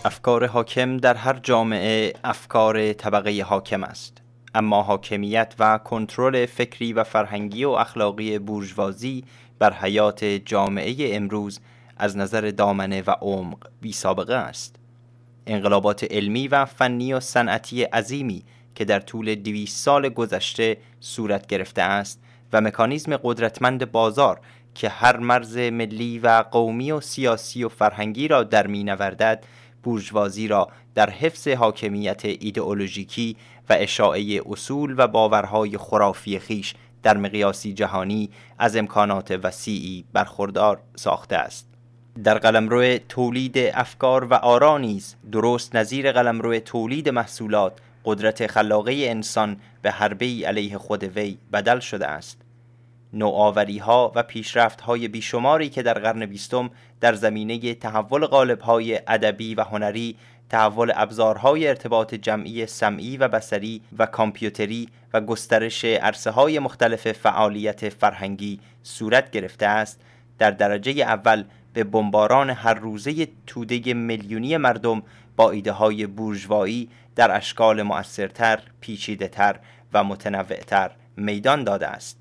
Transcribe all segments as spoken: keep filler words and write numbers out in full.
افکار حاکم در هر جامعه افکار طبقه حاکم است، اما حاکمیت و کنترل فکری و فرهنگی و اخلاقی بورژوازی بر حیات جامعه امروز از نظر دامنه و عمق بی سابقه است. انقلابات علمی و فنی و صنعتی عظیمی که در طول دویست سال گذشته صورت گرفته است و مکانیزم قدرتمند بازار که هر مرز ملی و قومی و سیاسی و فرهنگی را در می نوردد، بورژوازی را در حفظ حاکمیت ایدئولوژیکی و اشاعه اصول و باورهای خرافی خیش در مقیاسی جهانی از امکانات وسیعی برخوردار ساخته است. در قلمرو تولید افکار و آرا نیز درست نظیر قلمرو تولید محصولات قدرت خلاقه انسان به حربه‌ای علیه خود وی بدل شده است. نوآوری‌ها و پیشرفت‌های بیشماری که در قرن بیستم در زمینه تحول قالب‌های ادبی و هنری، تحول ابزارهای ارتباط جمعی سمعی و بصری و کامپیوتری و گسترش عرصه‌های مختلف فعالیت فرهنگی صورت گرفته است، در درجه اول به بمباران هر روزه توده میلیونی مردم با ایده‌های بورژوایی در اشکال مؤثرتر، پیچیده‌تر و متنوع‌تر میدان داده است.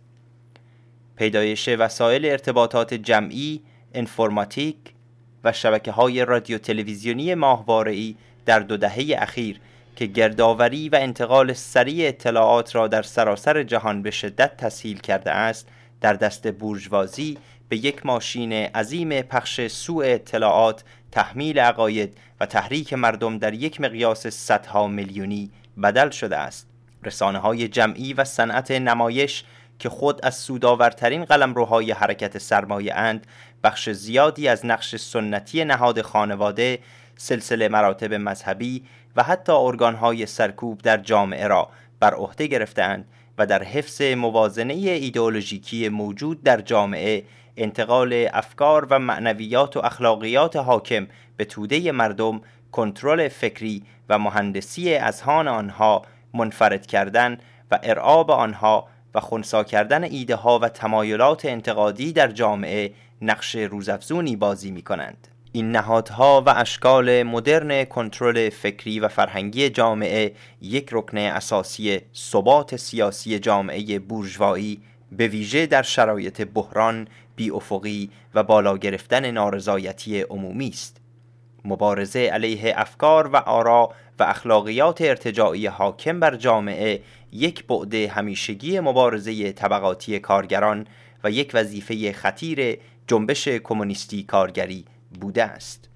پیدایش وسایل ارتباطات جمعی، انفرماتیک و شبکه‌های رادیو تلویزیونی ماهواره‌ای در دو دهه اخیر که گردآوری و انتقال سریع اطلاعات را در سراسر جهان به شدت تسهیل کرده است، در دست بورژوازی به یک ماشین عظیم پخش سوء اطلاعات، تحمیل عقاید و تحریک مردم در یک مقیاس صدها میلیونی بدل شده است. رسانه‌های جمعی و صنعت نمایش که خود از سودآورترین قلمروهای حرکت سرمایه اند، بخش زیادی از نقش سنتی نهاد خانواده، سلسله مراتب مذهبی و حتی ارگان‌های سرکوب در جامعه را بر عهده گرفتند و در حفظ موازنه ایدئولوژیکی موجود در جامعه، انتقال افکار و معنویات و اخلاقیات حاکم به توده مردم، کنترل فکری و مهندسی اذهان آنها، منفرد کردن و ارعاب آنها و خنثی کردن ایده ها و تمایلات انتقادی در جامعه نقش روزافزونی بازی می کنند. این نهادها و اشکال مدرن کنترل فکری و فرهنگی جامعه یک رکن اساسی ثبات سیاسی جامعه بورژوایی به ویژه در شرایط بحران، بی‌افقی و بالا گرفتن نارضایتی عمومی است. مبارزه علیه افکار و آرا و اخلاقیات ارتجاعی حاکم بر جامعه یک بعد همیشگی مبارزه طبقاتی کارگران و یک وظیفه خطیر جنبش کمونیستی کارگری بوده است.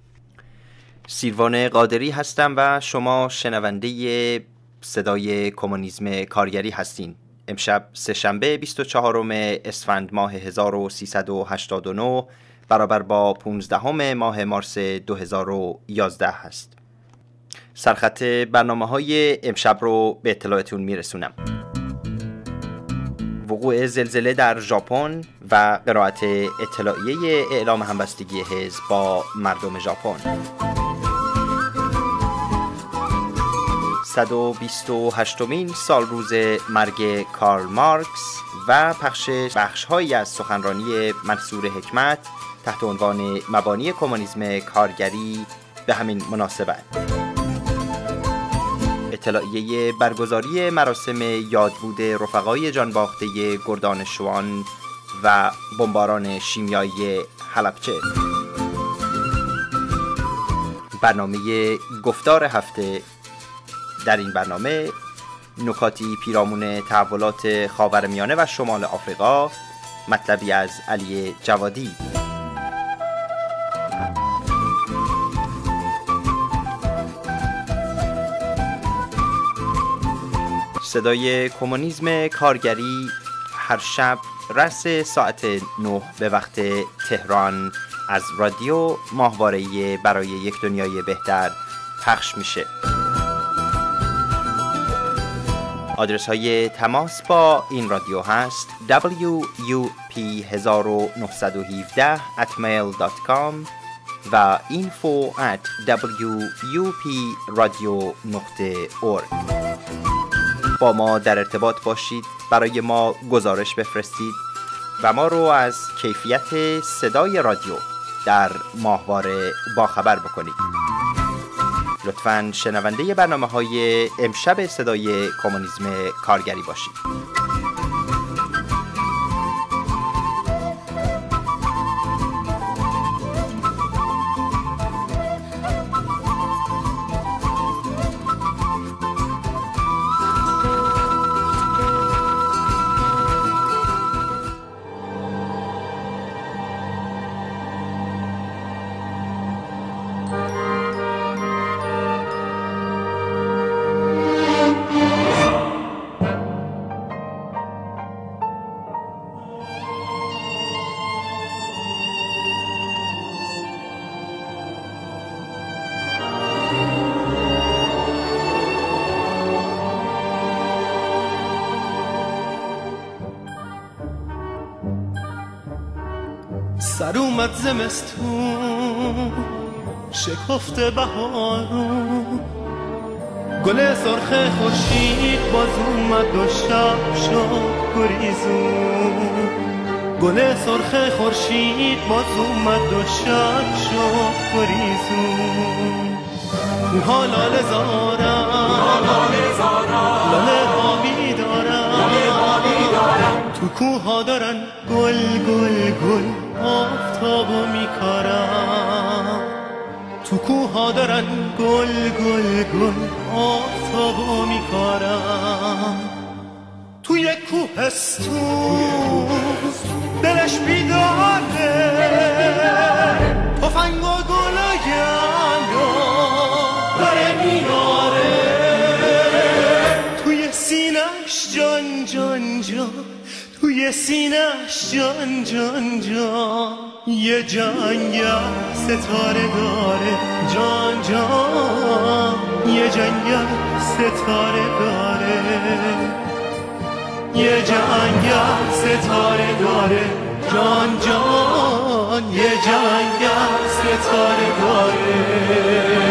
سیروان قادری هستم و شما شنونده صدای کمونیسم کارگری هستین. امشب سه‌شنبه بیست و چهارم اسفند ماه هزار و سیصد و هشتاد و نه برابر با پانزدهم ماه مارس دو هزار و یازده هست. سرخط برنامه‌های امشب رو به اطلاعتون میرسونم. وقوع زلزله در ژاپن و قرائت اطلاعیه اعلام همبستگی حزب با مردم ژاپن. صد و بیست و هشتمین سال روز مرگ کارل مارکس و پخش بخش‌هایی از سخنرانی منصور حکمت تحت عنوان مبانی کمونیسم کارگری به همین مناسبت. اطلاعیه برگزاری مراسم یادبود رفقای جانباخته گردان شوان و بمباران شیمیایی حلبچه. برنامه گفتار هفته. در این برنامه نکاتی پیرامون تحولات خاورمیانه و شمال آفریقا، مطلبی از علی جوادی. صدای کمونیسم کارگری هر شب رأس ساعت نه به وقت تهران از رادیو ماهواره‌ای برای یک دنیای بهتر پخش میشه. آدرس های تماس با این رادیو هست دبلیو یو پی نه نه یک هفت ات میل دات کام و info at دبلیو یو پی رادیو نقطه اورگ. با ما در ارتباط باشید، برای ما گزارش بفرستید و ما رو از کیفیت صدای رادیو در ماهواره باخبر بکنید. لطفاً شنونده برنامه‌های امشب صدای کمونیسم کارگری باشید. سر اومد زمستون شکفته بهارون، گل سرخ خورشید باز اومد و شب شد گریزون. گل سرخ خورشید باز اومد و شب شد گریزون. کوها لاله زارن لاله آبی دارن، تو کوها دارن گل گل گل آفتابو میکارن. تو کوها دارن گل گل گل آفتابو میکارن. توی کوهستون دلش بیداره، تفنگ و گلایندو داره میاره. توی سینش جان جان جان، توی سینش جان جان جان، یه جنگل ستاره داره جان جان، یه جنگل ستاره داره، یه جنگل ستاره داره جان جان، یه جنگل ستاره داره.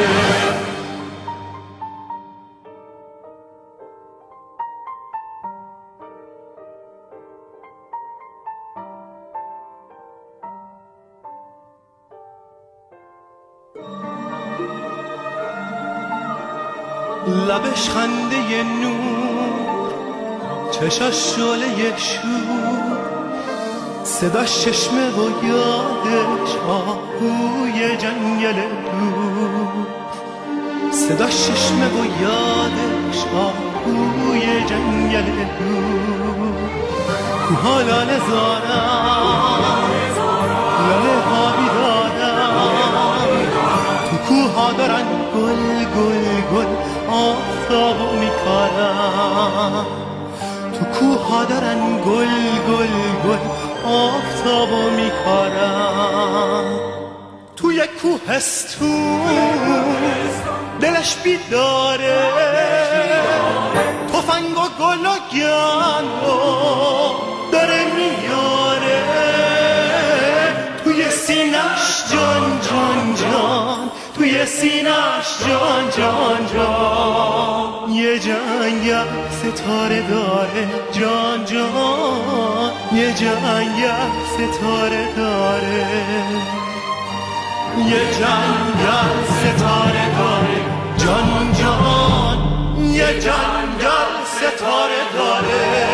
لبش خنده نور، چشاش شعله شور، صداش چشمه و یادش آهوی جنگل دور. صداش چشمه و یادش آهوی جنگل دور. کوها لاله زارن لاله آبی دارن، تو کوها دارن گل گل گل آفتابو میکارن. تو کوها دارن گل گل گل آفتابو میکارن. توی کوهستون دلش بیداره، تفنگ و گل و گندو داره میاره. توی سینش جان جان جان، توی سینش جان جان جان، یه جنگل ستاره داره جان جان، یه جنگل ستاره داره، یه جنگل ستاره داره جان جان، یه جنگل ستاره داره.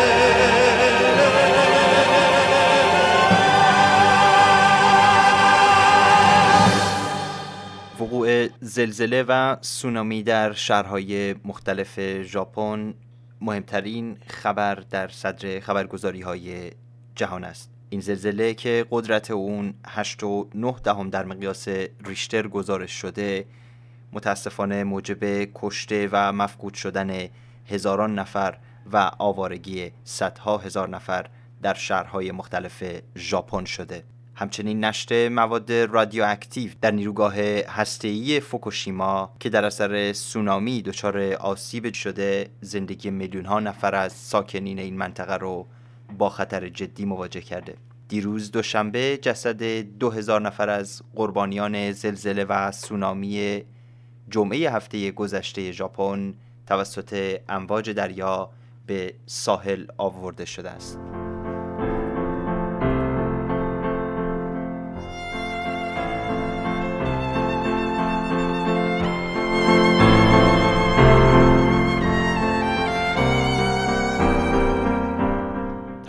وقوع زلزله و سونامی در شهرهای مختلف ژاپن مهمترین خبر در صدر خبرگزاری‌های جهان است. این زلزله که قدرت اون هشت و نه دهم در مقیاس ریشتر گزارش شده، متاسفانه موجب کشته و مفقود شدن هزاران نفر و آوارگی صدها هزار نفر در شهرهای مختلف ژاپن شده. همچنین نشت مواد رادیواکتیو در نیروگاه هسته‌ای فوکوشیما که در اثر سونامی دچار آسیب شده، زندگی میلیون‌ها نفر از ساکنین این منطقه رو با خطر جدی مواجه کرده. دیروز دوشنبه جسد دو هزار نفر از قربانیان زلزله و سونامی جمعه هفته گذشته ژاپن توسط امواج دریا به ساحل آورده شده است.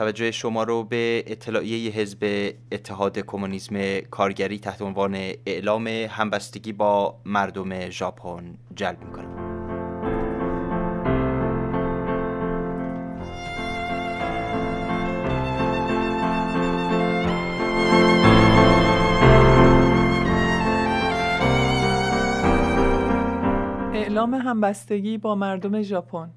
توجه شما رو به اطلاعیه حزب اتحاد کمونیسم کارگری تحت عنوان اعلام همبستگی با مردم ژاپن جلب می‌کنم. اعلام همبستگی با مردم ژاپن.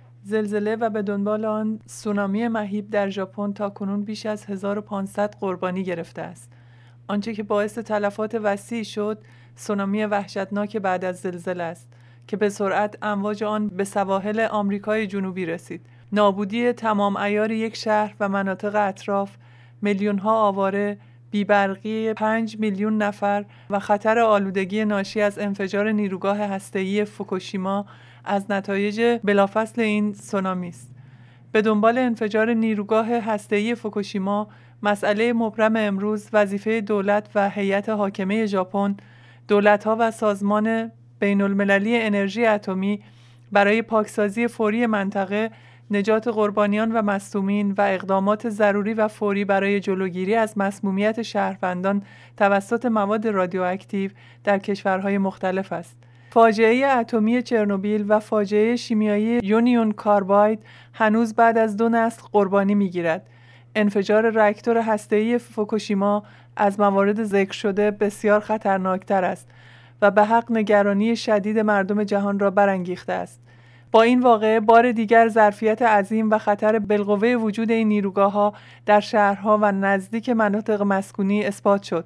زلزله و به دنبال آن سونامی مهیب در ژاپن تاکنون بیش از هزار و پانصد قربانی گرفته است. آنچه که باعث تلفات وسیع شد، سونامی وحشتناک بعد از زلزله است که به سرعت امواج آن به سواحل آمریکای جنوبی رسید. نابودی تمام عیار یک شهر و مناطق اطراف، میلیون‌ها آواره، بی‌برقی پنج میلیون نفر و خطر آلودگی ناشی از انفجار نیروگاه هسته‌ای فوکوشیما از نتایج بلافصل این سونامی است. به دنبال انفجار نیروگاه هسته‌ای فوکوشیما، مسئله مبرم امروز وظیفه دولت و هیئت حاکمه ژاپن، دولت‌ها و سازمان بین‌المللی انرژی اتمی برای پاکسازی فوری منطقه، نجات قربانیان و مصدومین و اقدامات ضروری و فوری برای جلوگیری از مسمومیت شهروندان توسط مواد رادیواکتیو در کشورهای مختلف است. فاجعه اتمی چرنوبیل و فاجعه شیمیایی یونیون کارباید هنوز بعد از دو نسل قربانی می‌گیرد. انفجار راکتور هسته‌ای فوکوشیما از موارد ذکر شده بسیار خطرناکتر است و به حق نگرانی شدید مردم جهان را برانگیخته است. با این واقعه بار دیگر ظرفیت عظیم و خطر بالقوه وجود این نیروگاه‌ها در شهرها و نزدیک مناطق مسکونی اثبات شد.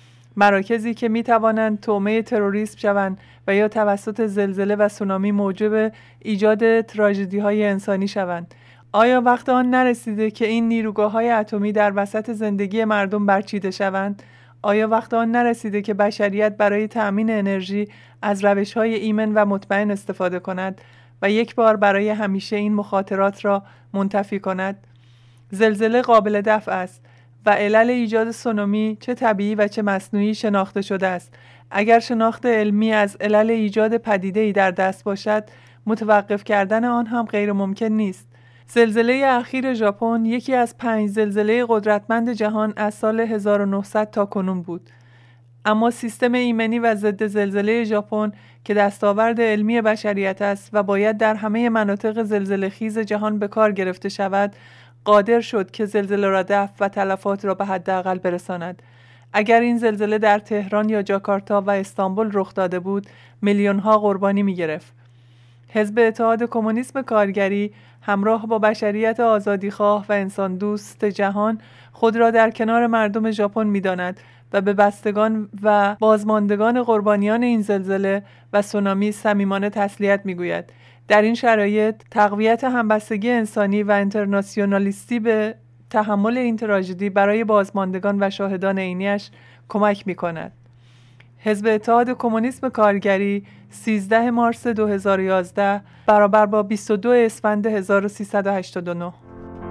مراکزی که می‌توانند طعمه تروریسم شوند و یا توسط زلزله و سونامی موجب ایجاد تراژدی‌های انسانی شوند. آیا وقت آن نرسیده که این نیروگاه‌های اتمی در وسط زندگی مردم برچیده شوند؟ آیا وقت آن نرسیده که بشریت برای تأمین انرژی از روش‌های ایمن و مطمئن استفاده کند و یک بار برای همیشه این مخاطرات را منتفی کند؟ زلزله قابل دفع است و علل ایجاد سونامی چه طبیعی و چه مصنوعی شناخته شده است. اگر شناخت علمی از علل ایجاد پدیده‌ای در دست باشد، متوقف کردن آن هم غیر ممکن نیست. زلزله اخیر ژاپن یکی از پنج زلزله قدرتمند جهان از سال هزار و نهصد تا کنون بود. اما سیستم ایمنی و ضد زلزله ژاپن که دستاورد علمی بشریت است و باید در همه مناطق زلزله خیز جهان به کار گرفته شود، قادر شد که زلزله را دفع و تلفات را به حداقل برساند. اگر این زلزله در تهران یا جاکارتا و استانبول رخ داده بود، میلیون‌ها قربانی می‌گرفت. حزب اتحاد کمونیسم کارگری همراه با بشریت آزادیخواه و انسان دوست جهان خود را در کنار مردم ژاپن می‌داند و به بستگان و بازماندگان قربانیان این زلزله و سونامی صمیمانه تسلیت می‌گوید. در این شرایط تقویت همبستگی انسانی و اینترناسیونالیستی به تحمل این تراژدی برای بازماندگان و شاهدان عینی‌اش کمک می‌کند. حزب اتحاد کمونیسم کارگری سیزده مارس دو هزار و یازده برابر با بیست و دو اسفند هزار و سیصد و هشتاد و نه.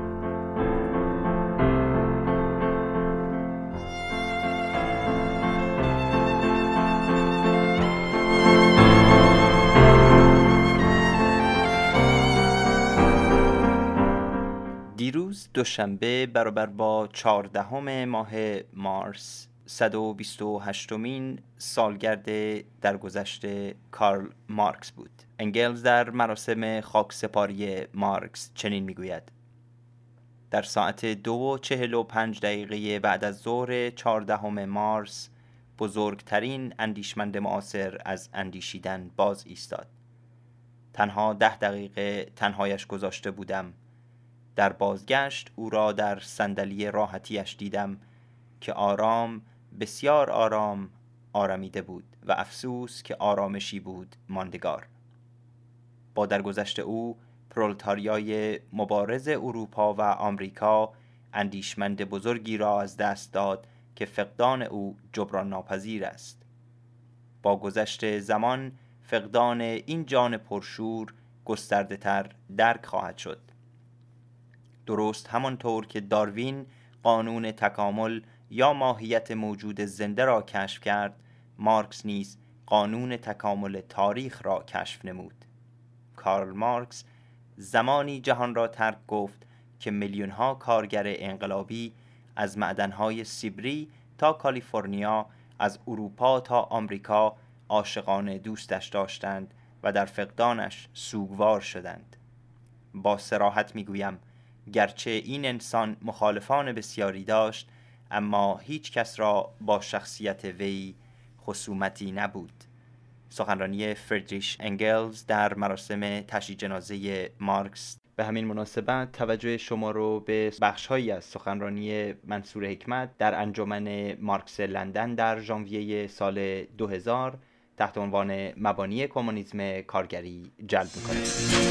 دیروز دوشنبه برابر با چهاردهم ماه مارس صد و بیست و هشتمین سالگرد درگذشت کارل مارکس بود. انگلز در مراسم خاکسپاری مارکس چنین میگوید: در ساعت دو و چهل و پنج دقیقه بعد از ظهر چهاردهم مارس بزرگترین اندیشمند معاصر از اندیشیدن باز ایستاد. تنها ده دقیقه تنهایش گذاشته بودم. در بازگشت او را در صندلی راحتیش دیدم که آرام، بسیار آرام آرامیده بود و افسوس که آرامشی بود ماندگار. با درگذشت او پرولتاریای مبارز اروپا و آمریکا اندیشمند بزرگی را از دست داد که فقدان او جبران ناپذیر است. با گذشت زمان فقدان این جان پرشور گسترده تر درک خواهد شد. درست همانطور که داروین قانون تکامل یا ماهیت موجود زنده را کشف کرد، مارکس نیز قانون تکامل تاریخ را کشف نمود. کارل مارکس زمانی جهان را ترک گفت که میلیون‌ها کارگر انقلابی از معدن‌های سیبری تا کالیفرنیا، از اروپا تا آمریکا عاشقانه دوستش داشتند و در فقدانش سوگوار شدند. با صراحت میگویم گرچه این انسان مخالفان بسیاری داشت، اما هیچ کس را با شخصیت وی خصومتی نبود. سخنرانی فریدریش انگلز در مراسم تشییع جنازه مارکس. به همین مناسبت توجه شما رو به بخش‌هایی از سخنرانی منصور حکمت در انجمن مارکس لندن در ژانویه سال دو هزار تحت عنوان مبانی کمونیسم کارگری جلب می‌کنم.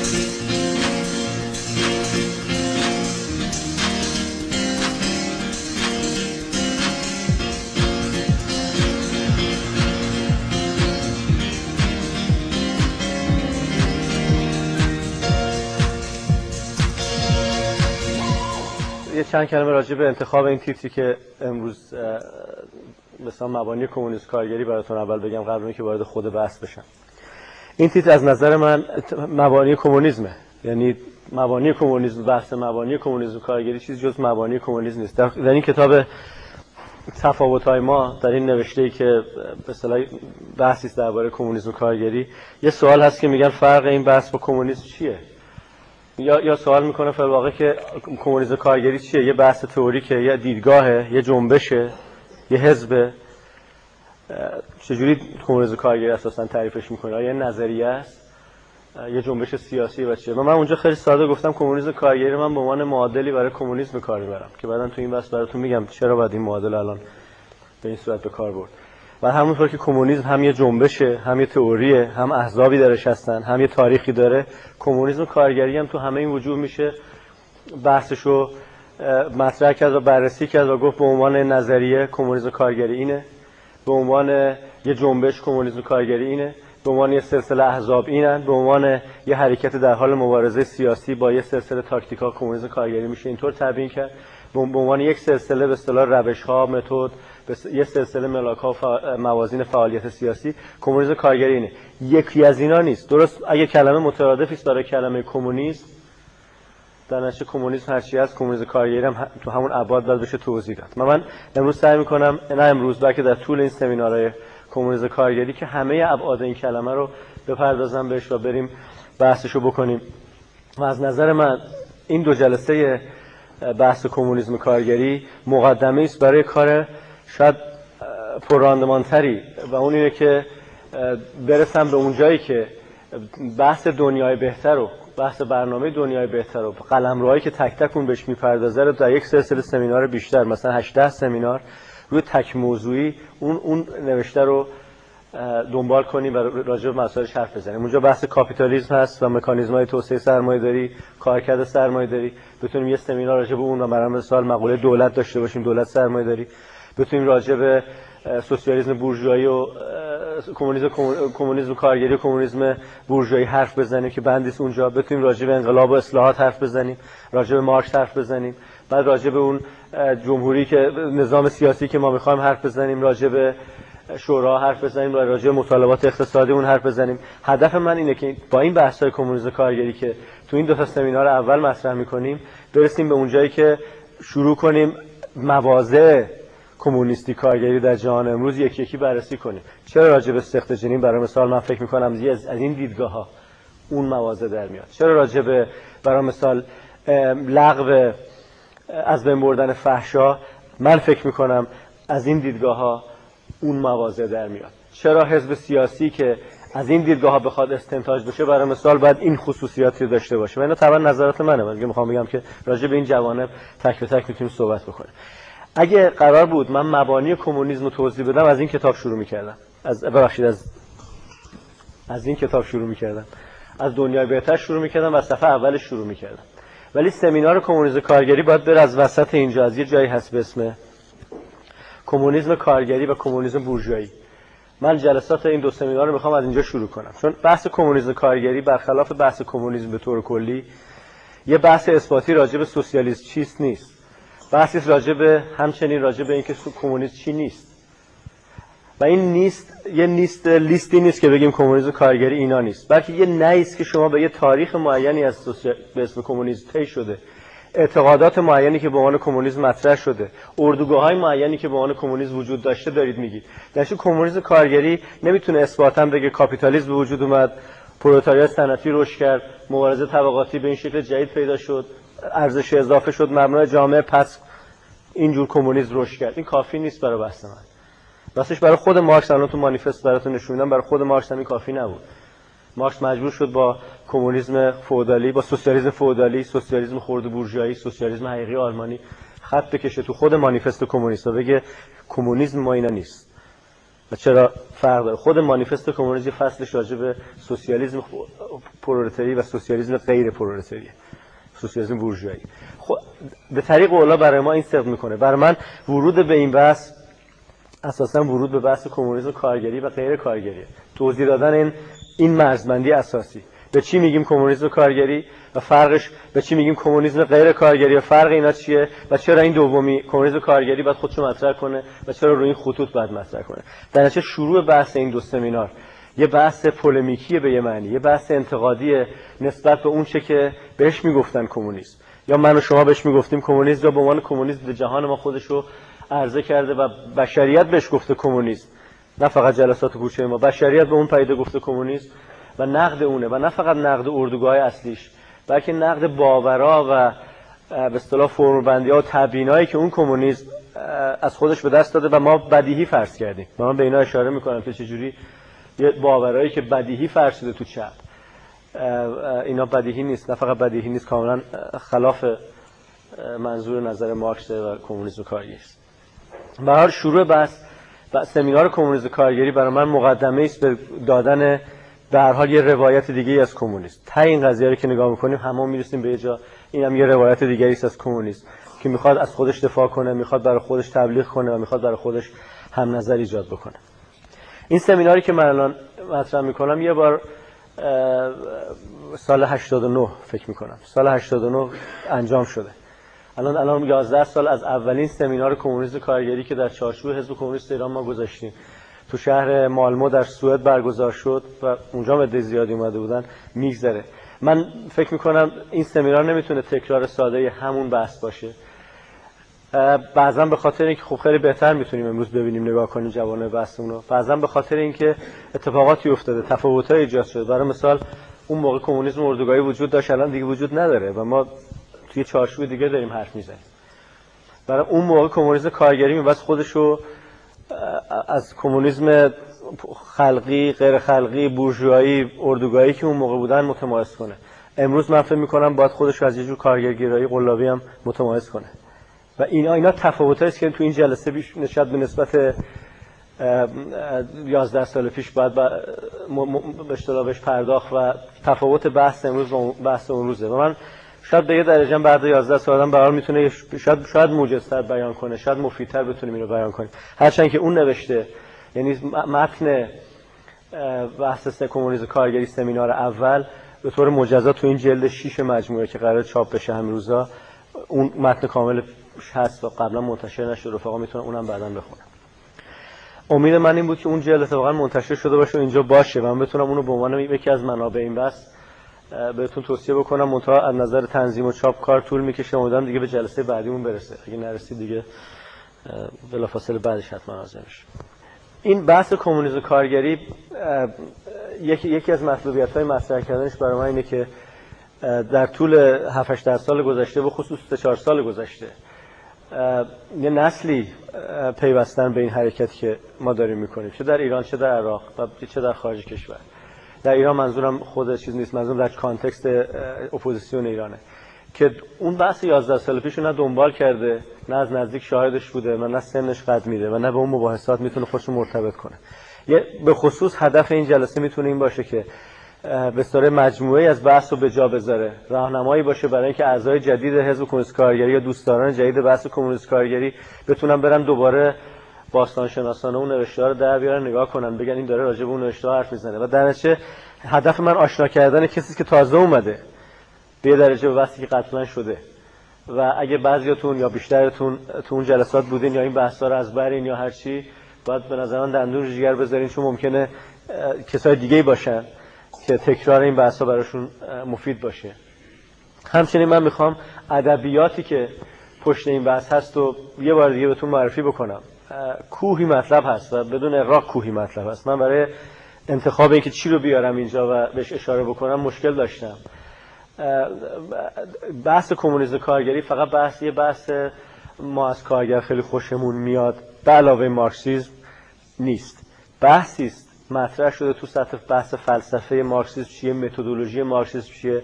یه چند کلمه راجع به انتخاب این تیتری که امروز مثلا مبانی کمونیسم کارگری براتون اول بگم قبل اینکه وارد خود بحث بشم. این تیتر از نظر من مبانی کمونیسمه، یعنی مبانی کمونیسم، بحث مبانی کمونیسم کارگری چیز جز مبانی کمونیسم نیست. در, در این کتاب تفاوت‌های ما در این نوشته‌ای که به اصطلاح بحثی است درباره کمونیسم کارگری، یه سوال هست که میگن فرق این بحث با کمونیسم چیه؟ یا یا سوال میکنه فی الواقع که کمونیسم کارگری چیه؟ یه بحث تئوریکه، یه دیدگاهه، یه جنبشه، یه حزب. چجوری کمونیسم کارگری اساسا تعریفش میکنه؟ آیا نظریه است؟ یه جنبش سیاسی و چیه؟ من اونجا خیلی ساده گفتم کمونیسم کارگری من به عنوان معادلی برای کمونیسم کار میبرم که بعداً تو این بحث براتون میگم چرا باید این معادل الان به این صورت به کار برد. و همونطور که کمونیسم هم یه جنبشه، هم یه تئوریه، هم احزابی درش هستن، هم یه تاریخی داره، کمونیسم کارگری هم تو همه این وجود میشه بحثشو مطرح کرد و بررسی کرد و گفت به عنوان نظریه کمونیسم کارگری اینه، به عنوان یه جنبش کمونیسم کارگری اینه، به عنوان یه سلسله احزاب اینن، به عنوان یه حرکت در حال مبارزه سیاسی با یه سلسله تاکتیکا کمونیسم کارگری میشه اینطور تعیین کرد، به عنوان یک سلسله به اصطلاح روش‌ها، متد، یه سلسله ملاک‌ها فع... موازین فعالیت سیاسی کمونیسم کارگری اینه. یکی از اینا نیست. درست اگه کلمه مترادفی است داره کلمه کمونیسم، در نتیجه کمونیسم هر چی هست کمونیسم کارگری هم تو همون ابعاد باید بشه توضیح داد. من, من امروز سعی می‌کنم نه امروز بلکه در طول این سمینارهای کمونیسم کارگری که همه ابعاد این کلمه رو بپردازم بهش و بریم بحثشو بکنیم. و از نظر من این دو جلسه بحث کمونیسم کارگری مقدمه است برای کار شاید پرراندمانتری و اون اینه که برسم به اون جایی که بحث دنیای بهتر و بحث برنامه دنیای بهتر و قلمروهایی که تک تک اون بهش میپردازه رو در یک سلسله سمینار بیشتر مثلا هجده سمینار روی تک موضوعی اون اون نوشته رو دنبال کنیم و راجع به مسائلش حرف بزنیم. اونجا بحث کاپیتالیسم هست و مکانیزم‌های توسعه سرمایه‌داری، کارکرد سرمایه‌داری، بتونیم یه سمینار راجع به اون و برنامه سال مقوله دولت داشته باشیم، دولت سرمایه‌داری، بتونیم راجع به سوسیالیسم بورژوایی و کمونیسم کمونیسم کارگری و کمونیسم بورژوایی حرف بزنیم که بندیس اونجا، بتونیم راجع به انقلاب و اصلاحات حرف بزنیم، راجع به مارکس حرف بزنیم، بعد راجع به اون جمهوری که نظام سیاسی که ما می‌خوایم حرف بزنیم، راجع به شورا حرف بزنیم، راجع به مطالبات اقتصادی اون حرف بزنیم. هدف من اینه که با این بحث‌های کمونیسم کارگری که تو این دو تا سمینار اول مطرح می‌کنیم برسیم به اونجایی که شروع کنیم مواضع کمونیستی کارگری در جهان امروز یکی یکی بررسی کنیم. چرا راجع به سخت جنین برای مثال من فکر می‌کنم از این دیدگاه‌ها اون مواضع در میاد؟ چرا راجع به برای مثال لغو از بین بردن فحشا من فکر می‌کنم از این دیدگاه‌ها اون مواضع در میاد؟ چرا حزب سیاسی که از این دیدگاه‌ها بخواد استنتاج بشه برای مثال باید این خصوصیاتی داشته باشه؟ و اینا طبعا نظرات منه، من میخوام بگم که راجع به این جوانب تک به تک میتونیم صحبت بکنیم. اگه قرار بود من مبانی کمونیسم رو توضیح بدم از این کتاب شروع می‌کردم. از ببخشید از از این کتاب شروع می‌کردم. از دنیای بهتر شروع می‌کردم و از صفحه اولش شروع می‌کردم. ولی سمینار کمونیسم کارگری باید بره از وسط اینجا، از یه جایی هست به اسم کمونیسم کارگری و کمونیسم بورژوایی. من جلسات این دو سمینار رو میخوام از اینجا شروع کنم، چون بحث کمونیسم کارگری برخلاف بحث کمونیسم به طور کلی یه بحث اثباتی راجع به سوسیالیسم چیست نیست. بحثی راجع به همچنین راجع به اینکه کمونیسم چی نیست. و این نیست یه نیست لیستی نیست که بگیم کمونیسم کارگری اینا نیست، بلکه یه نیست که شما به یه تاریخ معینی از سوسیال... به اسم کمونیسم طی شده اعتقادات معینی که به عنوان کمونیسم مطرح شده، اردوگاه‌های معینی که به عنوان کمونیسم وجود داشته دارید میگید. در کمونیسم کارگری نمیتونه اثباتاً بگه کاپیتالیسم به وجود اومد، پرولتاریات صنعتی رشد کرد، مبارزه طبقاتی به این شکل جدید پیدا شد، ارزش اضافه شد، مبنای جامعه پس اینجور کمونیسم رشد کرد. این کافی نیست برای بحث من. راستش برای خود مارکس، الان تو مانیفست براتون نشون میدم، برای خود مارکس هم این کافی نبود. مارکس مجبور شد با کمونیسم فئودالی، با سوسیالیسم فئودالی، سوسیالیسم خرد بورژوایی، سوسیالیسم حقیقی آلمانی خط بکشه تو خود مانیفست کمونیست و بگه کمونیسم ما اینا نیست. و چرا فرق داره؟ خود مانیفست کمونیسم فصلش راجع به سوسیالیسم پرولتاری و سوسیالیسم غیر پرولتاری، سوسیالیسم بورژوایی. خب به طریق اولا برای ما این صدق میکنه. برای من ورود به این بحث اساسا ورود به بحث کمونیسم کارگری و غیر کارگری، توضیح دادن این این مرزبندی اساسی. به چی میگیم کمونیسم کارگری و فرقش، به چی میگیم کمونیسم غیر کارگری و فرق اینا چیه و چرا این دومی کمونیسم کارگری باید خودشو مطرح کنه و چرا روی این خطوط باید مطرح کنه. در نتیجه شروع بحث این دو سمینار یه بحث پولمیکیه به یه معنی، یه بحث انتقادی نسبت به اون چه که بهش میگفتن کمونیسم، یا من و شما بهش میگفتیم کمونیسم، یا به عنوان کمونیسم به جهان ما خودشو عرضه کرده و بشریت بهش گفته کمونیسم، نه فقط جلسات کوچه ما، بشریت به اون پدیده گفته کمونیسم و نقد اونه و نه فقط نقد اردوگاه اصلیش، بلکه نقد باورا و به اصطلاح فرم‌بندی‌ها و تبیینایی که اون کمونیسم از خودش به دست داده و ما بدیهی فرض کردیم. من به اینا اشاره میکنم که چجوری یه باورایی که بدیهی فرض شده تو چپ، اینا بدیهی نیست، نه فقط بدیهی نیست، کاملا خلاف منظور نظر مارکس و کمونیسم کارگری است. به هر حال شروع بحث و سمینار کمونیسم کارگری برای من مقدمه است به دادن به هر حال یه روایت دیگه‌ای از کمونیسم. تا این قضیه رو که نگاه می‌کنیم همون میرسیم به یه جا، اینم یه روایت دیگه‌ای است از کمونیسم که میخواد از خودش دفاع کنه، میخواد برای خودش تبلیغ کنه و میخواد برای خودش هم نظر ایجاد بکنه. این سمیناری که من الان مطرح میکنم یه بار سال هشتاد و نه فکر میکنم سال هشتاد و نه انجام شده. الان الان یازده سال از اولین سمینار کمونیسم کارگری که در چارچوب حزب کمونیست ایران ما گذاشتیم تو شهر مالمو در سوئد برگزار شد و اونجا مده زیادی اومده بودن میگذره. من فکر میکنم این سمینار نمیتونه تکرار ساده همون بحث باشه. بعضا به خاطر اینکه خب خیلی بهتر میتونیم امروز ببینیم، نگاه کنیم جوانه بحثمون رو، بعضا به خاطر اینکه اتفاقاتی افتاده، تفاوت‌های ایجاد شده. برای مثال اون موقع کمونیسم اردوگاهی وجود داشت، الان دیگه وجود نداره و ما توی چارچوب دیگه داریم حرف میزنیم. برای اون موقع کمونیسم کارگری می‌باید خودشو از کمونیسم خلقی، غیر خلقی، بورژوایی، اردوگاهی که اون موقع بودن متمایز کنه. امروز من فکر می‌کنم باید خودش از یه جور کارگرگرایی قلابی هم متمایز کنه. و اینا اینا تفاوتایی است که تو این جلسه بیش نشد به نسبت یازده سال پیش بعد به اصطلاح بهش پرداخت و تفاوت بحث امروز و بحث اون روزه. و من شاید به یه درجه بعد یازده سال آدم برای میتونه شاید شاید موجزتر بیان کنه، شاید مفیدتر بتونیم اینو بیان کنیم. هرچند که اون نوشته، یعنی متن بحث کمونیسم کارگری سمینار اول به طور مجزا تو این جلد شش مجموعه که قرار چاپ بشه همین روزا، اون متن کامل هست و قبلا منتشر نشده، رفقا میتونن اونم بعداً بخونن. امید من این بود که اون جلد اتفاقا منتشر شده باشه و اینجا باشه و من بتونم اونو به عنوان یکی از منابع این بحث بهتون توصیه بکنم. منتها از نظر تنظیم و چاپ کار طول میکشه، امیدوارم دیگه به جلسه بعدیمون برسه. اگه نرسید دیگه بلافاصله بعدش حتما حاضر میشه. این بحث کمونیسم کارگری یکی یکی از مطلوبیت‌های مطرح کردنش برای من اینه که در طول هفت هشت سال گذشته و خصوص سه چهار سال گذشته یه نسلی پیوستن به این حرکت که ما داریم میکنیم، چه در ایران چه در عراق و چه در خارج کشور. در ایران منظورم خود چیز نیست، منظورم در کانتکست اپوزیسیون ایرانه که اون بحث یازده سال پیش نه دنبال کرده، نه از نزدیک شاهدش بوده و نه سنش قد میده و نه به اون مباحثات میتونه خودش رو مرتبط کنه. یه به خصوص هدف این جلسه میتونه این باشه که به صورت مجموعه‌ای از بحث رو به جا بذاره، راهنمایی باشه برای اینکه اعضای جدید حزب کمونیست کارگری یا دوستداران جدید بحث کمونیست کارگری بتونن برن دوباره باستان شناسانه اون نوشته‌ها رو در بیارن، نگاه کنن، بگن این داره راجع به اون نوشته‌ها حرف میزنه. و در نتیجه هدف من آشنا کردن کسی که تازه اومده به یه درجه به بحثی که قطعا شده و اگه بعضیاتون یا بیشترتون تو اون جلسات بودین یا این بحث‌ها رو از برین یا هر چی، باید به نظر من دندون جگر بذارین، چون ممکنه کسای دیگه‌ای باشن که تکرار این بحث‌ها براشون مفید باشه. همچنین من میخوام ادبیاتی که پشت این بحث هست و یه بار دیگه بهتون معرفی بکنم. کوهی مطلب هست و بدون اغراق کوهی مطلب هست. من برای انتخاب اینکه چی رو بیارم اینجا و بهش اشاره بکنم مشکل داشتم. بحث کمونیسم کارگری فقط بحث یه بحث ما از کارگر خیلی خوشمون میاد به علاوه مارکسیسم نیست. بحثی است مطرح شده تو سطح بحث فلسفه مارکسیسم چیه، متدولوژی مارکسیسم چیه،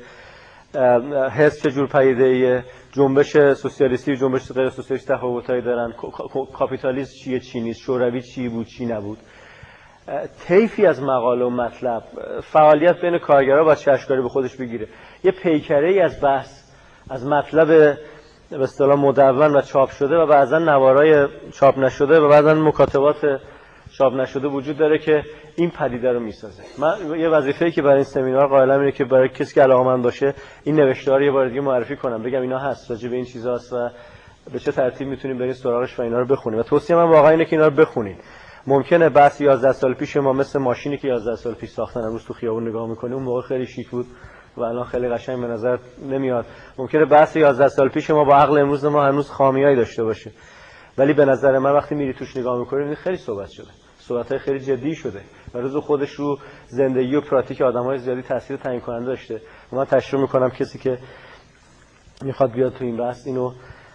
حزب چه جور پدیده‌ایه، جنبش سوسیالیستی و جنبش غیر سوسیالیستی تفاوتایی دارن، کاپیتالیسم چیه چی نیست، شوروی چی بود چی نبود. طیفی از مقاله و مطلب فعالیت بین کارگرها باید چشم‌کاری به خودش بگیره. یه پیکره‌ای از بحث از مطلب به اصطلاح مدون و چاپ شده و بعضا نوارای چاپ نشده و بعضا مکاتبات چاپ نشده وجود داره که این پدیده رو میسازه. من یه وظیفه‌ای که برای این سمینار قائلم اینه که برای کسی که علاقه‌مند باشه این نوشته‌ها رو یه بار دیگه معرفی کنم، بگم اینا هست، راجع به این چیزاست و به چه ترتیب میتونیم بریم سراغش و اینا رو بخونیم. و توصیه من واقعا اینه که اینا رو بخونید. ممکنه بحث یازده سال پیش ما مثل ماشینی که یازده سال پیش ساختن امروز تو خیابون نگاه می‌کنیم اون موقع خیلی شیک بود و الان خیلی قشنگ به نظر نمیاد. ممکنه بحث یازده سال پیش ما با عقل امروز ما هنوز خامیایی داشته باشه، ولی به نظر من وقتی میری توش نگاه می‌کنی خیلی صحبت شده، صحبت‌های خیلی جدی شده و روز خودش رو زندگی و پراتیک آدم‌های زیادی تاثیر تعیین کننده داشته. من تشویق می‌کنم کسی که میخواد بیاد تو این بحث اینو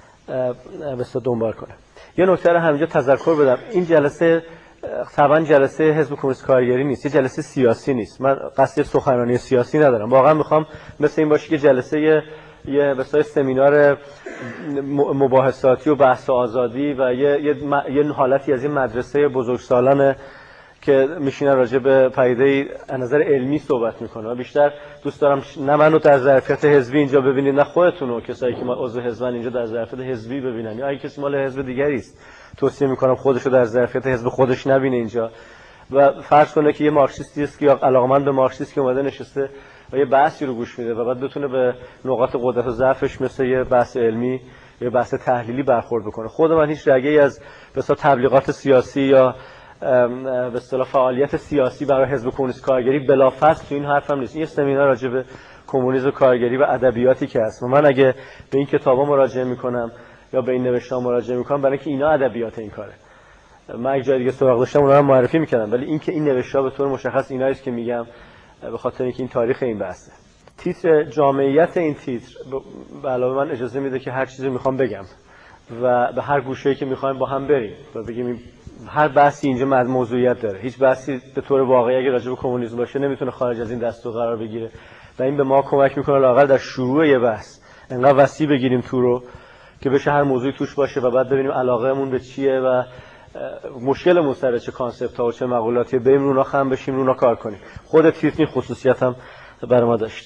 بس دنبال کنه. یه نکته رو همینجا تذکر بدم، این جلسه طبعا جلسه حزب کمونیست کارگری نیست، یه جلسه سیاسی نیست. من قصد سخنرانی سیاسی ندارم، واقعا میخوام مثل این باشه که جلسه یه یه مثلا سمینار مباحثاتی و بحث آزادی و یه یه, یه حالتی از این مدرسه بزرگسالانه که میشینن راجع به پدیده از نظر علمی صحبت میکنه. و بیشتر دوست دارم نه منو در ظرفیت حزبی اینجا ببینید نه خودتون و کسایی که ما عضو حزبن اینجا در ظرفیت حزبی ببینن، یا اگه کسی مال حزب دیگری است توصیه میکنم خودشو در ظرفیت حزب خودش نبینه اینجا و فرض کنه که یه مارکسیستی است که یا علاقمند به مارکسیسم که اومده نشسته و یه بحثی رو گوش میده و بعد بتونه به نقاط قدرت و ضعفش مثل یه بحث علمی یا بحث تحلیلی برخورد بکنه. خود من هیچ رگه‌ای از مثلا تبلیغات سیاسی یا به اصطلاح فعالیت سیاسی برای حزب کمونیست کارگری بلافاصله تو این حرفم نیست. این یه سمینار راجع به کمونیسم کارگری و ادبیاتی که هست و من اگه به این کتابا مراجعه میکنم یا به این نوشته‌ها مراجعه میکنم برای اینکه اینا ادبیات این کاره. من اگه جای دیگه سراغ داشتم اونها رو معرفی میکردم، ولی اینکه این نوشته‌ها به طور مشخص اینایی است که میگم به خاطر اینکه این تاریخ این بحثه. تیتر جامعیت این تیتر به علاوه من اجازه میده که هر چیزی میخوام بگم و به هر گوشه‌ای که میخوایم با هم بریم و بگیم هر بحثی اینجا موضوعیت داره. هیچ بحثی به طور واقعی اگه راجع به کمونیسم باشه نمیتونه خارج از این دستور قرار بگیره و این به ما کمک میکنه لااقل در شروع یه بحث انقدر وسیع بگیریم تو رو که بشه هر موضوعی توش باشه و بعد ببینیم علاقهمون به چیه و مشکلمون سر چه کانسپت‌ها و چه مقولاتیه، بریم رونا خم بشیم رونا کار کنیم. خود تیتر خصوصیت هم برای ما داشته.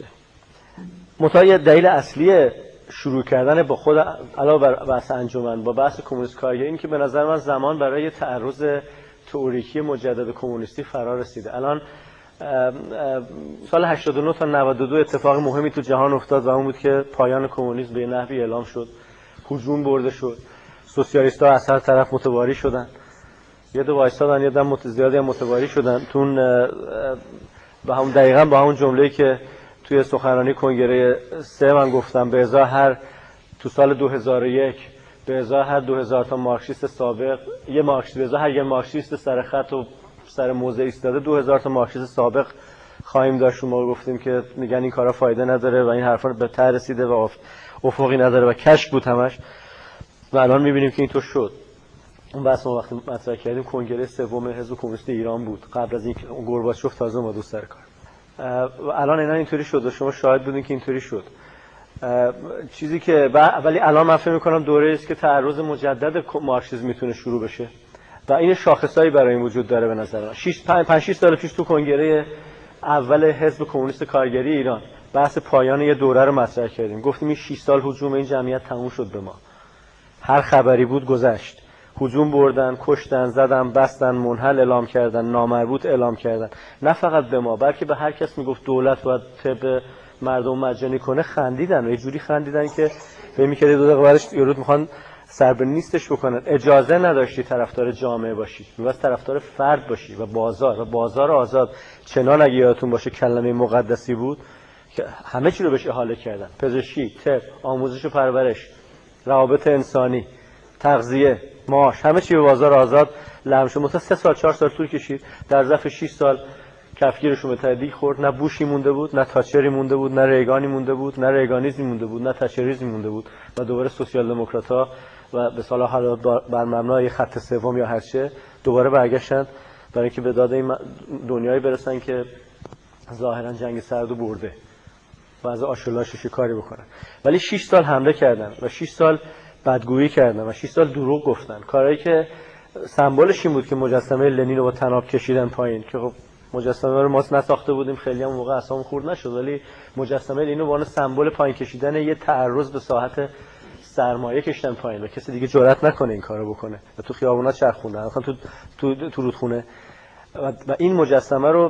متأ دلیل اصلی شروع کردن با خود علاوه بر بحث انجمن با بحث کمونیست کارگری این که به نظر من زمان برای تعرض تئوریکی مجدد کمونیستی فرا رسیده. الان سال هشتاد و نه تا نود و دو اتفاق مهمی تو جهان افتاد و اون بود که پایان کمونیسم به نحوی اعلام شد، هجوم برده شد، سوسیالیست‌ها از هر طرف متواری شدن، یه دو وایسادن یه دم متزیادی هم متواری شدن. تون به همون دقیقاً با همون جمله‌ای که توی سخنرانی کنگره سه من گفتم به ازای هر تو سال دو هزار و یک به ازای هر دو هزار تا مارکسیست سابق یه مارکسیست به ازای هر یه مارکسیست سر خط و سر موضع ایستاده دو هزار تا مارکسیست سابق خواهیم داشت. ما گفتیم که میگن این کارا فایده نداره و این حرفا به ته رسیده و افقی نداره و کشف بود همش و الان میبینیم که اینطور شد. اون بحث ما وقتی مطرح کردیم کنگره سوم حزب کمونیست ایران بود قبل از اینکه گورباچوف تازه اومد سر کار و الان اینا اینطوری شد و شما شاهد بودین که اینطوری شد. چیزی که ولی الان من فکر می‌کنم دوره است که تعرض مجدد مارکسیسم میتونه شروع بشه و این شاخصایی برای این وجود داره. به نظر من شش پنج شش سال پیش تو کنگره اول حزب کمونیست کارگری ایران بحث پایان یه دوره رو مطرح کردیم. گفتیم این شش سال هجوم این جمعیت تموم شد به ما. هر خبری بود گذشت. هجوم بردن، کشتن، زدن، بستن، منحل اعلام کردن، نامربوط اعلام کردن. نه فقط به ما بلکه به هر کس میگفت دولت باید طب مردم مجانی کنه خندیدن و یه جوری خندیدن که فکر می‌کردی دو دقیقه بعدش یورو میخوان سر به نیستش بکنن. اجازه نداشتی طرفدار جامعه باشی، می‌باید طرفدار فرد باشی و بازار و بازار آزاد. چنان اگه یادتون باشه کلمه مقدسی بود که همه چی رو بهش احاله کردن، پزشکی، طب، آموزش و پرورش، روابط انسانی، تغذیه، معاش، همه چی به بازار آزاد لم شد. مثلا سه سال چهار سال طول کشید، در ظرف شش سال کفگیرشون به تهدید خورد. نه بوشی مونده بود، نه تاچری مونده بود، نه ریگانی مونده بود، نه ریگانیزمی مونده بود، نه تاچریزمی مونده بود و دوباره سوسیال دموکرات‌ها و به صلاح حالا بر مبنای خط سوم یا هر چه دوباره برگشتن برای اینکه به داد این دنیایی برسن که ظاهرا جنگ سرد و برده و از آشولاش شکاری بکنن. ولی شش سال حمله کردن و شش سال بدگویی کردن و شش سال دروغ گفتن، کارهایی که سمبلش این بود که مجسمه لنین رو با طناب کشیدن پایین که خب مجسمه رو ما نساخته بودیم، خیلی هم موقع اصلا خورد نشد، ولی مجسمه لنین رو با سمبل پایین کشیدن یه تعرض به ساحت سرمایه کشیدن پایین و کسی دیگه جرئت نکنه این کارو بکنه و تو خیابونا چرخوندن، مثلا تو تو تو رودخونه و, و این مجسمه رو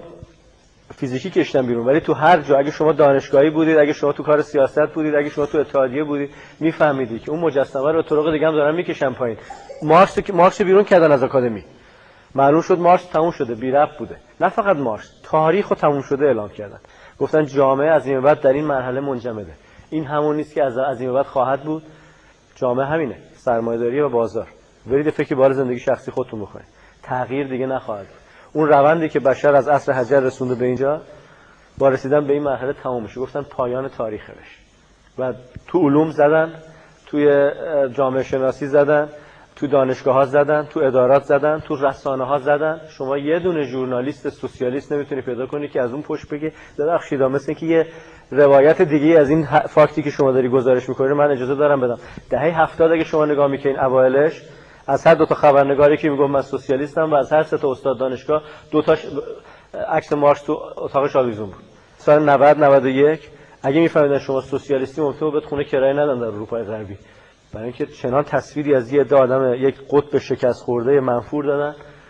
فیزیکی کشیدن بیرون. ولی تو هر جا، اگه شما دانشگاهی بودید، اگه شما تو کار سیاست بودید، اگه شما تو اتحادیه بودید، میفهمیدید که اون مجسمه رو طرق دیگه هم دارن میکشن پایین. مارکس مارکس بیرون کردن از آکادمی، معلوم شد مارکس تموم شده، بی ربط بوده. نه فقط مارکس، تاریخ رو تموم شده اعلام کردن، گفتن جامعه از این بعد در این مرحله منجمده. این همون نیست که از از این بعد خواهد بود. جامعه همینه، سرمایه‌داری و بازار. برید فکر بار زندگی شخصی خودتون بکنید، تغییر دیگه نخواهد. اون روندی که بشر از عصر حجر رسونده به اینجا، با رسیدن به این مرحله تمام میشه. گفتن پایان تاریخه بشه. و تو علوم زدن، توی جامعه شناسی زدن، تو دانشگاه‌ها زدن، تو ادارات زدن، تو رسانه‌ها زدن. شما یه دونه ژورنالیست سوسیالیست نمیتونی پیدا کنی که از اون پشت بگه ببخشید مثلا که یه روایت دیگه از این فاکتی که شما داری گزارش می‌کنی من اجازه دارم بدم. دهه هفتاد اگه شما نگاه می‌کنین اوایلش، از هر دو تا خبرنگاری که میگم من سوسیالیستم و از هر سه تا استاد دانشگاه دو تاش عکس مارکس تو اتاقش آویزون بود. سال نود نود و یک اگه می‌فهمیدن شما سوسیالیستی ممکنه بهت خونه کرایه ندن در اروپای غربی، برای اینکه چنان تصویری از یه عده آدم یک قطب شکست خورده منفور دادن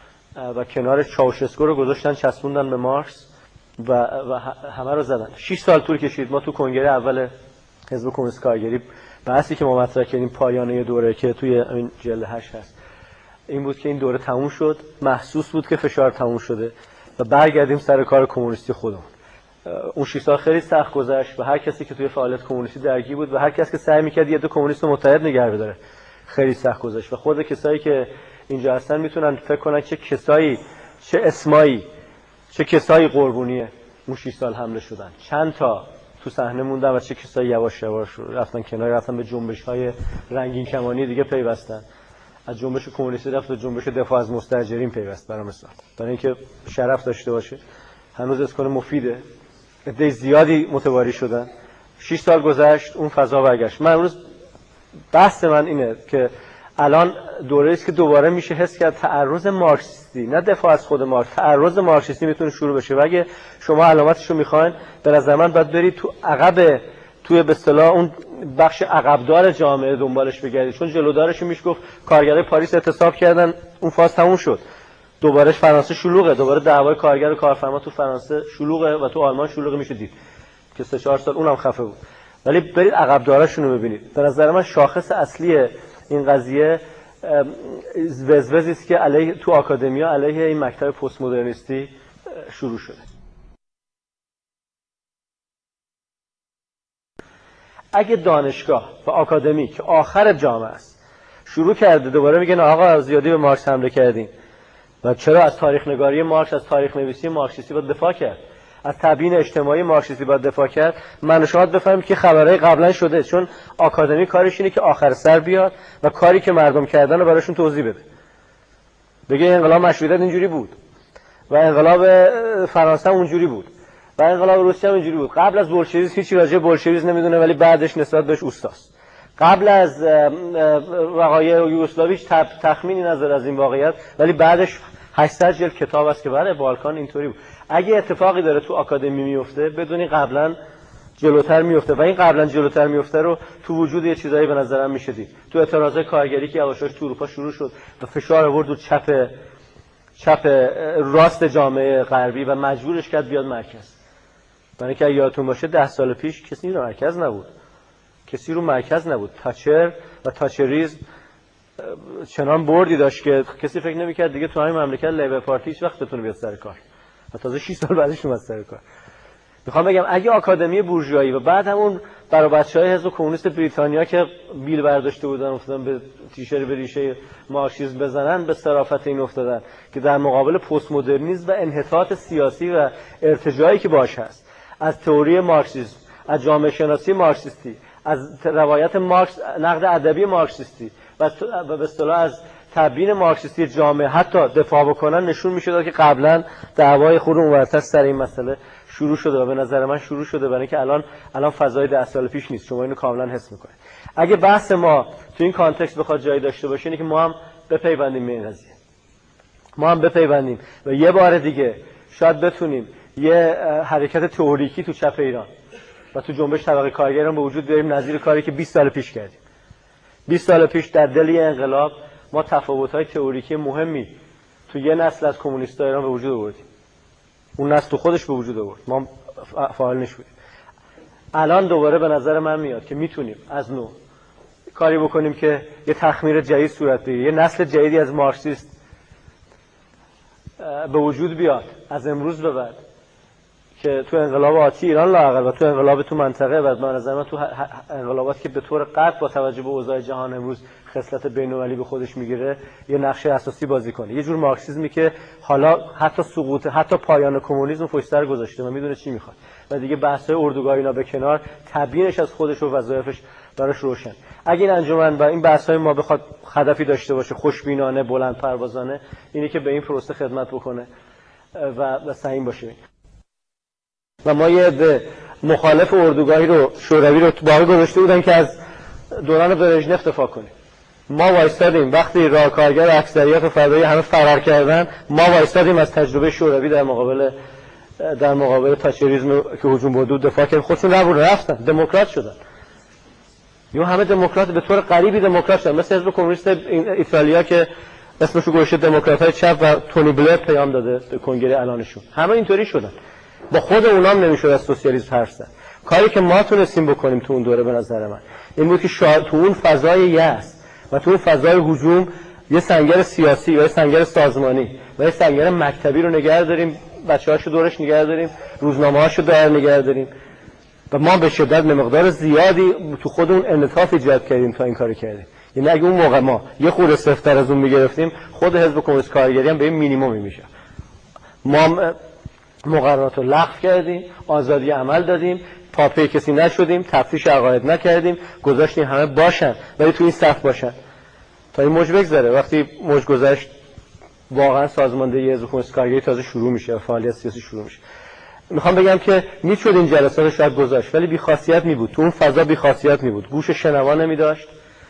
و کنار چاوشسکو رو گذاشتن چسبوندن به مارکس و, و همه رو زدن. شش سال طول کشید. ما تو کنگره اول حزب کمونیست کارگری بحثی که ما مطرح کردیم پایانه دوره که توی این جلد هشت هست این بود که این دوره تموم شد، محسوس بود که فشار تموم شده و برگردیم سر کار کمونیستی خودمون. اون شش سال خیلی سخت گذشت و هر کسی که توی فعالیت کمونیستی درگیر بود و هر کسی که سعی می‌کرد یه دو کمونیست متحد نگه بداره خیلی سخت گذشت و خود کسایی که اینجا هستن میتونن فکر کنن چه کسایی، چه اسمایی، چه کسایی قربونی اون شش سال حمله شدن، چند تا تو صحنه موندن و چه کسایی یواش یواش رفتن کنار، رفتن به جنبش‌های رنگین کمانی دیگه پیوستن. از جنبش کمونیستی رفت به جنبش دفاع از مستاجرین پیوست برای مثال، برای اینکه شرف داشته باشه. هنوز اسکان مفیده، عده زیادی متواری شدن. شش سال گذشت، اون فضا برگشت. من امروز بحث من اینه که الان دوره است که دوباره میشه حس کرد تعرض مارکسیستی، نه دفاع از خود مارکس، تعرض مارکسیستی میتونه شروع بشه و اگه شما علامتش رو میخواین به نظر من باید برید تو عقب، توی به اصطلاح اون بخش عقبدار جامعه دنبالش بگردید، چون جلودارش میشه گفت کارگرای پاریس اعتصاب کردن، اون فاز تموم شد. دوباره فرانسه شلوغه، دوباره دعوای کارگر و کارفرما تو فرانسه شلوغه و تو آلمان شلوغه میشه دید که سه چهار سال اونم خفه بود. ولی برید عقبداراشون رو ببینید. به نظر من شاخص اصلی این قضیه وزوزی است که علیه تو آکادمیا علیه این مکتب پست مدرنیستی شروع شده. اگه دانشگاه و آکادمی که آخر جامعه است شروع کرده دوباره میگن آقا از زیادی به مارکس حمله کردین و چرا از تاریخ نگاری مارکس، از تاریخ نویسی مارکسیستی باید دفاع کرد، از تبیین اجتماعی مارکسیستی باید دفاع کرد، من و شما بفهمیم که خبرهای قبلا شده، چون آکادمی کارش اینه که آخر سر بیاد و کاری که مردم کردن رو براشون توضیح بده. بگه انقلاب مشروطیت اینجوری بود و انقلاب فرانسه اونجوری بود و انقلاب روسیه اینجوری بود. قبل از بولشویسم هیچی راجع به بولشویسم نمیدونه ولی بعدش نسبت بهش اوستاست. قبل از وقایع یوگسلاوی هیچ تخمینی نداره از این واقعیت ولی بعدش هشتصد جلد کتاب است که برای بالکان اینطوری بود. اگه اتفاقی داره تو آکادمی میفته بدونی قبلا جلوتر میفته و این قبلا جلوتر میفته رو تو وجود یه چیزایی به نظرم میشه دید. تو اعتراضای کارگری که یواشاش تو اروپا شروع شد و فشار آورد رو چپ چپ راست جامعه غربی و مجبورش کرد بیاد مرکز. برای اینکه یادتون باشه ده سال پیش کسی رو مرکز نبود. کسی رو مرکز نبود. تاچر و تاچریزم چنان بردی داشت که کسی فکر نمی‌کرد دیگه تو همین مملکت لیبر پارتی هیچ وقت بتونه بیاد سر کار. و تازه شش سال بعدش اومد سر کار. میخوام بگم اگه آکادمی بورژوایی و بعد همون برای بچهای حزب کمونیست بریتانیا که بیل برداشته بودن افتادن به تیشر به ریشه مارکسیسم بزنن، به صرافت این افتادن که در مقابل پست مدرنیسم و انحطاط سیاسی و ارتجاعی که باش هست، از تئوری مارکسیسم، از جامعه شناسی مارکسیستی، از روایت مارکس، نقد ادبی مارکسیستی و به اصطلاح از تبیین مارکسیستی جامعه حتی دفاع بکنن، نشون میشه که قبلا دعوای خود اونورتر سر این مسئله شروع شده و به نظر من شروع شده، برای اینکه الان الان فضای ده سال پیش نیست. شما اینو کاملا حس میکنید. اگه بحث ما تو این کانتکست بخواد جایی داشته باشه اینه که ما هم بپیوندیم به این قضیه، ما هم بپیوندیم و یه بار دیگه شاید بتونیم یه حرکت تئوریکی تو چپ ایران و تو جنبش طبقه کارگران به وجود بیاریم، نظیر کاری که بیست سال پیش کردیم. بیست سال پیش در دل انقلاب ما تفاوت‌های تئوریکی مهمی تو یه نسل از کمونیست‌های ایران به وجود آوردیم. اون نسل تو خودش به وجود آورد، ما فعال نشدیم. الان دوباره به نظر من میاد که میتونیم از نو کاری بکنیم که یه تخمیر جدید صورت بگیره، یه نسل جدیدی از مارکسیست به وجود بیاد از امروز به بعد که تو انقلاب آتی ایران لااقل و تو انقلاب تو منطقه و به نظر من تو انقلابات که به طور قطع با توجه به اوضاع جهان امروز خصلت بین‌المللی به خودش میگیره یه نقش اساسی بازی کنه. یه جور مارکسیسمی که حالا حتی سقوط حتی پایان کمونیسم پشت سر گذاشته و میدونه چی میخواد و دیگه بحث‌های اردوگاه اینا به کنار، تبیینش از خودش و وظایفش براش روشن. اگه این انجمن و این بحث‌های ما بخواد هدفی داشته باشه خوشبینانه بلند پروازانه، اینی که به این پروسه خدمت بکنه و و سعیم باشه. و ما یه عده مخالف اردوگاهی رو شوروی رو باقی گذاشته بودن که از دوران برژنف دفاع کنیم. ما وایستادیم وقتی راه کارگر اکثریت و فدایی همه فرار کردن، ما وایستادیم از تجربه شوروی در مقابل در مقابل تاچریسم که هجوم بود دفاع کردیم. خودشون نبود رفتن دموکرات شدن. یو همه دموکرات به طور غریبی دموکرات شدن، مثل حزب کمونیست ایتالیا که اسمشو گذاشته دموکرات‌های چپ و تونی بلر پیام داده به کنگره الانشون. همه اینطوری شدن. با خود اونام نمیشد از سوسیالیسم حرف زد. کاری که ما تونستیم بکنیم تو اون دوره به نظر من این بود که شا... تو اون فضای یأس و تو اون فضای هجوم یه سنگر سیاسی یا یه سنگر سازمانی و یه سنگر مکتبی رو نگه داریم، بچه‌هاشو دورش نگه داریم، روزنامه‌هاشو دور نگه داریم و ما به شدت به مقدار زیادی تو خودمون انعطاف ایجاد کردیم تا این کارو کردیم. یعنی اگه اون موقع ما یه خورده سفت‌تر از اون می‌گرفتیم، خود حزب کمونیست کارگری هم به این مینیمم میشه. ما مقررات رو لغو کردیم، آزادی عمل دادیم، پاپی کسی نشدیم، تفتیش عقاید نکردیم، گذاشتیم همه باشن ولی تو این صف باشن تا این موج بگذره. وقتی موج گذشت واقعا سازماندهی حزب کمونیست کارگری تازه شروع میشه و فعالیت سیاسی شروع میشه. میخوام بگم که میشد این جلسات رو شاید گذاشت ولی بی‌خاصیت میبود، تو اون فضا بی‌خاصیت میبود، گوش شنوا نمیداشت،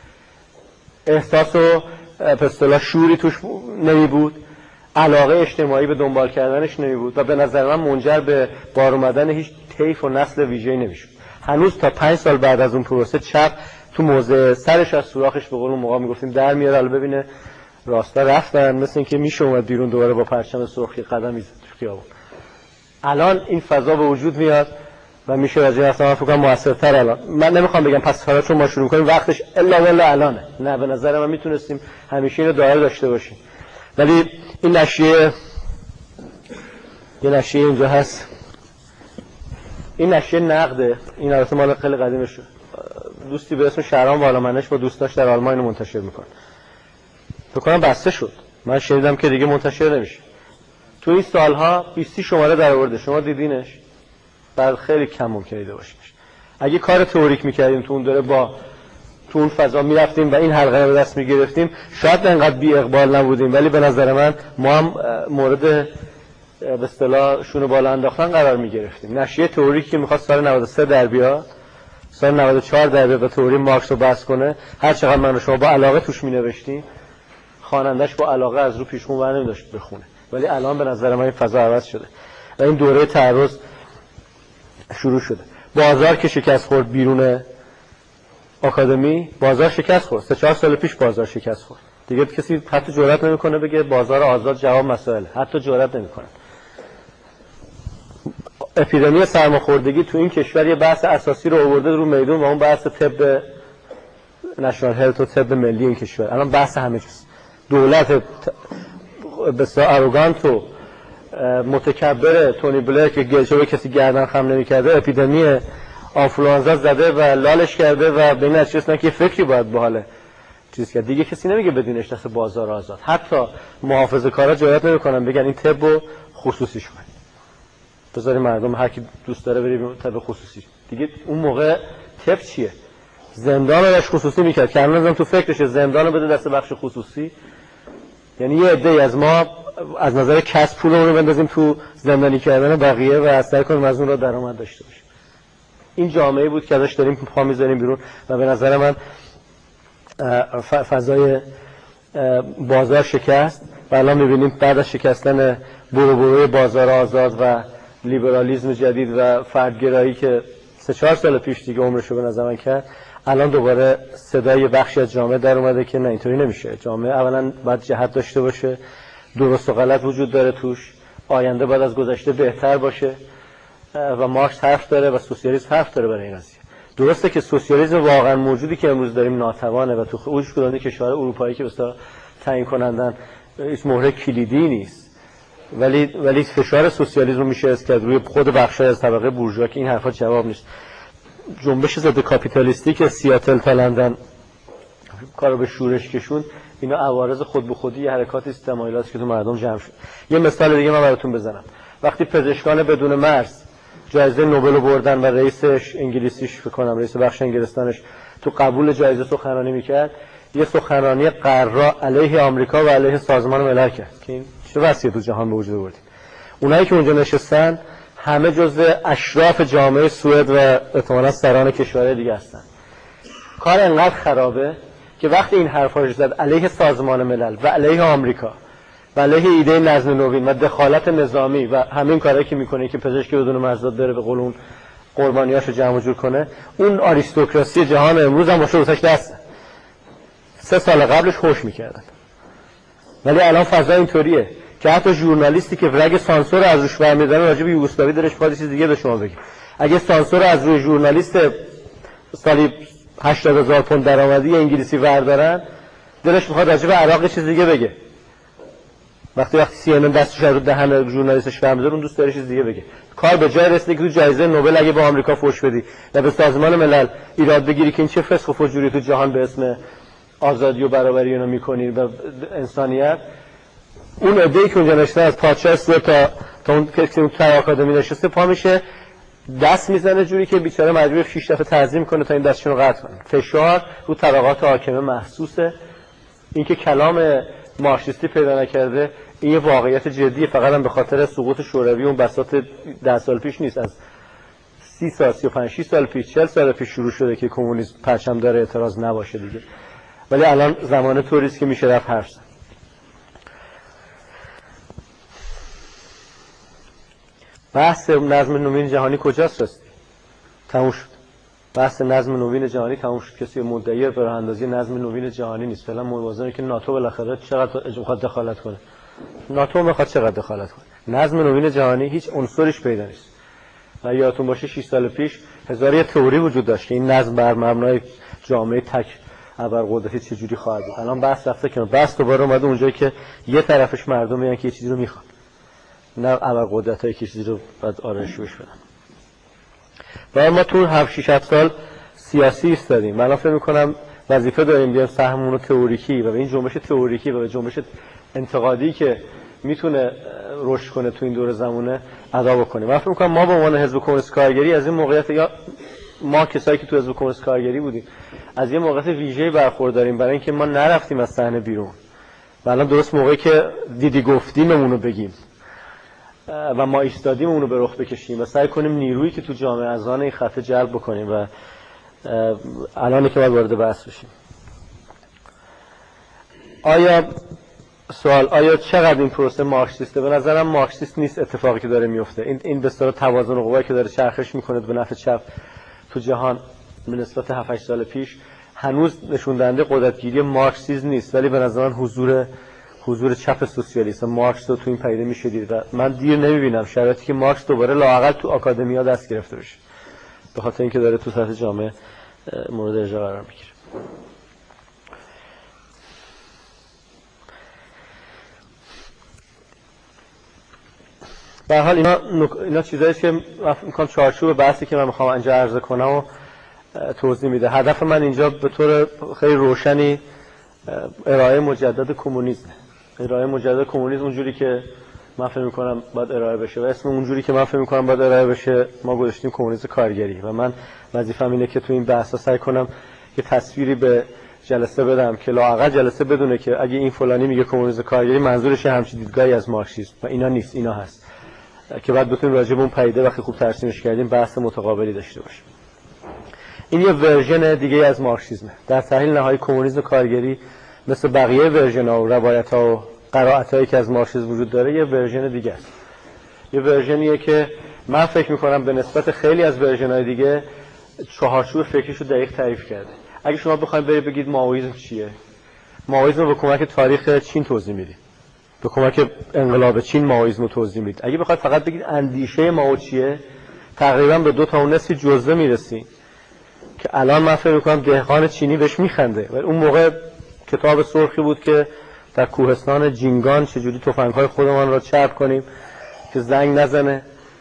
احساس و به اصطلاح شوری توش نمیبود، علاقه اجتماعی به دنبال کردنش نمیبود و به نظر من منجر به بار اومدن هیچ طیف و نسل ویژه‌ای نمیشد. هنوز تا پنج سال بعد از اون پروسه چپ تو موضع سرش از سوراخش به قول اون موقع میگفتیم در میاره، حالا ببینه راستا رفتن، مثل اینکه میشه اومد بیرون دوباره با پرچم سرخی قدم میزد تو خیابون. الان این فضا به وجود میاد و میشه از این اصلا فکر کنم موثرتر. الان من نمیخوام بگم پس حالا چون ما شروع کنیم وقتش الا ولا الانه، نه به نظر من میتونستیم همیشه اینو دائره داشته باشیم. ولی این نشریه یه نشریه اینجا هست، این نشریه نقده، این البته مال خیلی قدیمشه، دوستی به اسم شهرام والامنش با دوستاش در آلمان اینو منتشر میکنه. فکر کنم بسته شد، من شنیدم که دیگه منتشر نمیشه. تو این سالها بیست شماره در آورده، شما دیدینش؟ بعد خیلی کم ممکنه دیده باشینش. اگه کار تئوریک میکردیم تو اون دوره با تو اون فضا میرفتیم و این حلقه رو به دست میگرفتیم، شاید انقدر بی اقبال نبودیم، ولی به نظر من ما هم مورد به اصطلاح شونه بالا انداختن قرار میگرفتیم. نشریه تئوریکی که میخواست سال نود و سه در بیاد، سال نود و چهار در بیاد و تئوری مارکس رو بحث کنه، هر چقدر من و شما با علاقه توش مینوشتیم، خواننده‌اش با علاقه از رو پیشخون ور نمی‌داشت بخونه. ولی الان به نظر من این فضا عوض شده و این دوره تعرض شروع شده. بازار که شکست خورد بیرون آکادمی، بازار شکست خورد. سه چهار سال پیش بازار شکست خورد. دیگه کسی حتی جرئت نمیکنه بگه بازار آزاد جواب مسائل، حتی جرئت نمیکنه. اپیدمی سرماخوردگی تو این کشور یه بحث اساسی رو آورده رو میدون و اون بحث طب نشنال هلت و طب ملی این کشور. الان بحث همه چیز. دولت بسیار اروگانت و متکبر تونی بلر که گلچه به کسی گردن خم نمی‌کرده اپیدمی آنفلوانزا زده و لالش کرده و به این نتیجه رسیدن که فکری باید به حال چیز کرد. دیگه کسی نمیگه بدینش دست بازار آزاد. حتی محافظه‌کارا جرئت نمی‌کنن بگن این طبو خصوصیش کنید. بذارید مردم هر کی دوست داره بره طب خصوصی. دیگه اون موقع طب چیه؟ زندان رو داشت خصوصی میکرد که الان تو فکرشه زندان رو بده دست بخش خصوصی. یعنی یه عده‌ای از ما از نظر کسب پولمون رو بندازیم تو زندانی کردن بقیه و از سر کنیم از اون رو درآمد داشته باشیم. این جامعه بود که ازش داریم پا میذاریم بیرون و به نظر من فضای بازار شکست و الان میبینیم بعد از شکستن برو بروی بازار آزاد و لیبرالیسم جدید و فردگرایی که سه چهار سال پیش دیگه عمرشو به نظر من کرد، الان دوباره صدای بخشی از جامعه در اومده که نه اینطوری نمیشه. جامعه اولا باید جهت داشته باشه، درست و غلط وجود داره توش، آینده باید از گذشته بهتر باشه و مارکس حرف داره و سوسیالیسم حرف داره برای این قضیه. درسته که سوسیالیسم واقعا موجودی که امروز داریم ناتوانه و تو اوج کدام کشور اروپایی که بسیار تعیین کنندن هیچ مهره کلیدی نیست، ولی ولی فشار سوسیالیسم رو میشه از کرد روی خود بخشای از طبقه بورژوا که این حرفا جواب نیست. جنبش ضد کاپیتالیستی که سیاتل تا لندن کارو به شورش کشوند، اینا عوارض خود به خودی یه حرکات است تمایلاتی که تو مردم جمع شد. یه مثال دیگه من براتون بزنم. وقتی پزشکان بدون مرز جایزه نوبل رو بردن و رئیسش انگلیسیش فکر کنم رئیس بخش انگلستانش تو قبول جایزه سخنرانی میکرد، یه سخنرانی قرا علیه آمریکا و علیه سازمان ملل کرد که این چه وضعیتی تو جهان به وجود آوردید. اونایی که اونجا نشستن همه جزء اشراف جامعه سوئد و احتمالاً سران کشورهای دیگه هستن. کار انقدر خرابه که وقتی این حرفا رو زد علیه سازمان ملل و علیه آمریکا و علیه ایده نظم نوین و دخالت نظامی و همین کارهایی که میکنه که پزشکی بدون مرزات بره به قول اون قربانیاشو جمع جور کنه، اون آریستوکراسی جهان امروز هم باشه واسش دسته. سه سال قبلش خوش میکردن، ولی الان فضا اینطوریه که حتی ژورنالیستی که رگ سانسور از روش برمی‌داره راجع به یوگسلاوی دلش می‌خواد چیز دیگه به شما بگه. اگه سانسور از روی ژورنالیست سالی هشتاد هزار پوند درآمدی انگلیسی وردارن، دلش می‌خواد راجع به عراق چیز دیگه بگه. وقتی وقتی سی ان ان دستش رو دهن ژورنالیستش برمی‌داره، اون دوست داره چیز دیگه بگه. کار به جای رسیده که تو جایزه نوبل اگه به آمریکا فوش بدی و به سازمان ملل ایراد بگیری که این چه فسق و فجوری تو جهان به اسم آزادی و برابری اینا می‌کنی و انسانیت، اون عده‌ای که اونجا نشسته از پادشاه سوئد تا تا اون کسی که تو آکادمی نشسته پا میشه دست میزنه جوری که بیچاره مجبور شش دفعه تعظیم کنه تا این دستشون رو قطع کنه. فشار رو طبقات حاکمه محسوسه. اینکه کلام مارکسیستی پیدا نکرده این یه واقعیت جدیه، فقط هم به خاطر سقوط شوروی اون بساط ده سال پیش نیست، از سی سال سی و پنج شش سال پیش چهل سال پیش شروع شده که کمونیسم پرچم داره اعتراض نباشه دیگه. ولی الان زمان طوری است که میشه رفت حرف زد. بحث نظم نوین جهانی کجاست راستی؟ تموم شد. بحث نظم نوین جهانی تموم شد. کسی مدعی راه اندازی نظم نوین جهانی نیست. فعلا موازنه که ناتو بالاخره چقدر میخواد دخالت کنه. ناتو میخواد چقدر دخالت کنه. نظم نوین جهانی هیچ عنصریش پیدا نیست. و یادتون باشه شش سال پیش هزار یه تئوری وجود داشت که این نظم بر مبنای جامعه تک ابرقدرتی چجوری خواهد بود. الان بحث رفته کنار. بحث دوباره اومده اونجایی که یه طرفش مردم میگن که یه چیزی رو میخوان. نه ابرقدرتایی که چیزی رو بعد آرایشش بدن. و ما تو هفت شش سال سیاسی ایستادیم. من فکر می‌کنم وظیفه داریم بیایم سهممون رو تئوریکی و به این جنبش تئوریکی و به جنبش انتقادی که میتونه رشد کنه تو این دور زمانه ادا بکنیم. من فکر می‌کنم ما به عنوان حزب کمونیست کارگری از این موقعیت، یا ما کسایی که تو حزب کمونیست کارگری بودیم، از یه موقعیت ویژه‌ای برخورداریم برای اینکه ما نرفتیم از صحنه بیرون. و الان درست موقعی که دیدی گفتیممون رو بگیم و ما ایستادیم اونو به رخ بکشیم و سعی کنیم نیرویی که تو جامعه از آن این خطه جلب بکنیم و الان که باید وارد بحث بشیم. آیا سوال آیا چقدر این پروسه مارکسیسته؟ به نظرم مارکسیست نیست اتفاقی که داره میفته. این این به اصطلاح توازن قوایی که داره چرخش میکنه به نفع چپ تو جهان به نسبت هفت هشت سال پیش هنوز نشون دهنده قدرتگیری مارکسیسم نیست، ولی به نظر من حضور حضور چپ سوسیالیسم مارکس رو تو این پدیده میشه دید و من دیر نمیبینم شرایطی که مارکس دوباره لااقل تو آکادمیا دست گرفته بشه، به خاطر اینکه داره تو سطح جامعه مورد اجرا قرار میگیره. به هر حال اینا نک... اینا چیزایی که من می‌خوام چارچوب بحثی که من می‌خوام اینجا عرضه کنم و توضیح میده. هدف من اینجا به طور خیلی روشنی ارائه مجدد کمونیسم، ارائه مجدد کمونیسم اونجوری که من فکر می‌کنم باید ارائه بشه و اسم اونجوری که من فکر می‌کنم باید ارائه بشه ما گذاشتیم کمونیسم کارگری و من وظیفه‌م اینه که تو این بحثا سعی کنم یه تصویری به جلسه بدم که لااقل جلسه بدونه که اگه این فلانی میگه کمونیسم کارگری منظورش همچین دیدگاهی از مارکسیسم و اینا نیست، اینا هست که بعد بتونیم راجع به اون پدیده وقتی خوب ترسیمش کردیم بحث متقابلی داشته باشیم. این یه ورژن دیگه از مارکسیسمه. در تحلیل نهایی کمونیسم کارگری مثل بقیه ورژن‌ها و روایت‌ها و قرائت‌هایی که از مارکسیسم وجود داره یه ورژن دیگه است. یه ورژنیه که من فکر می‌کنم به نسبت خیلی از ورژن‌های دیگه چهارچوب فکریشو دقیق تعریف کرده. اگه شما بخواید برید بگید مائویسم چیه؟ مائویسم رو به کمک تاریخ چین توضیح میدید. به کمک انقلاب چین مائویسم رو توضیح میدید. اگه بخواید فقط بگید اندیشه مائو چیه، تقریبا به دو تا و نصف جزوه میرسید که الان من فکر می‌کنم دهقان چینی بهش میخنده. ولی اون موقع کتاب سرخی بود که در کوهستان جینگان چجوری تفنگ‌های خودمان را چرب کنیم که زنگ نزنه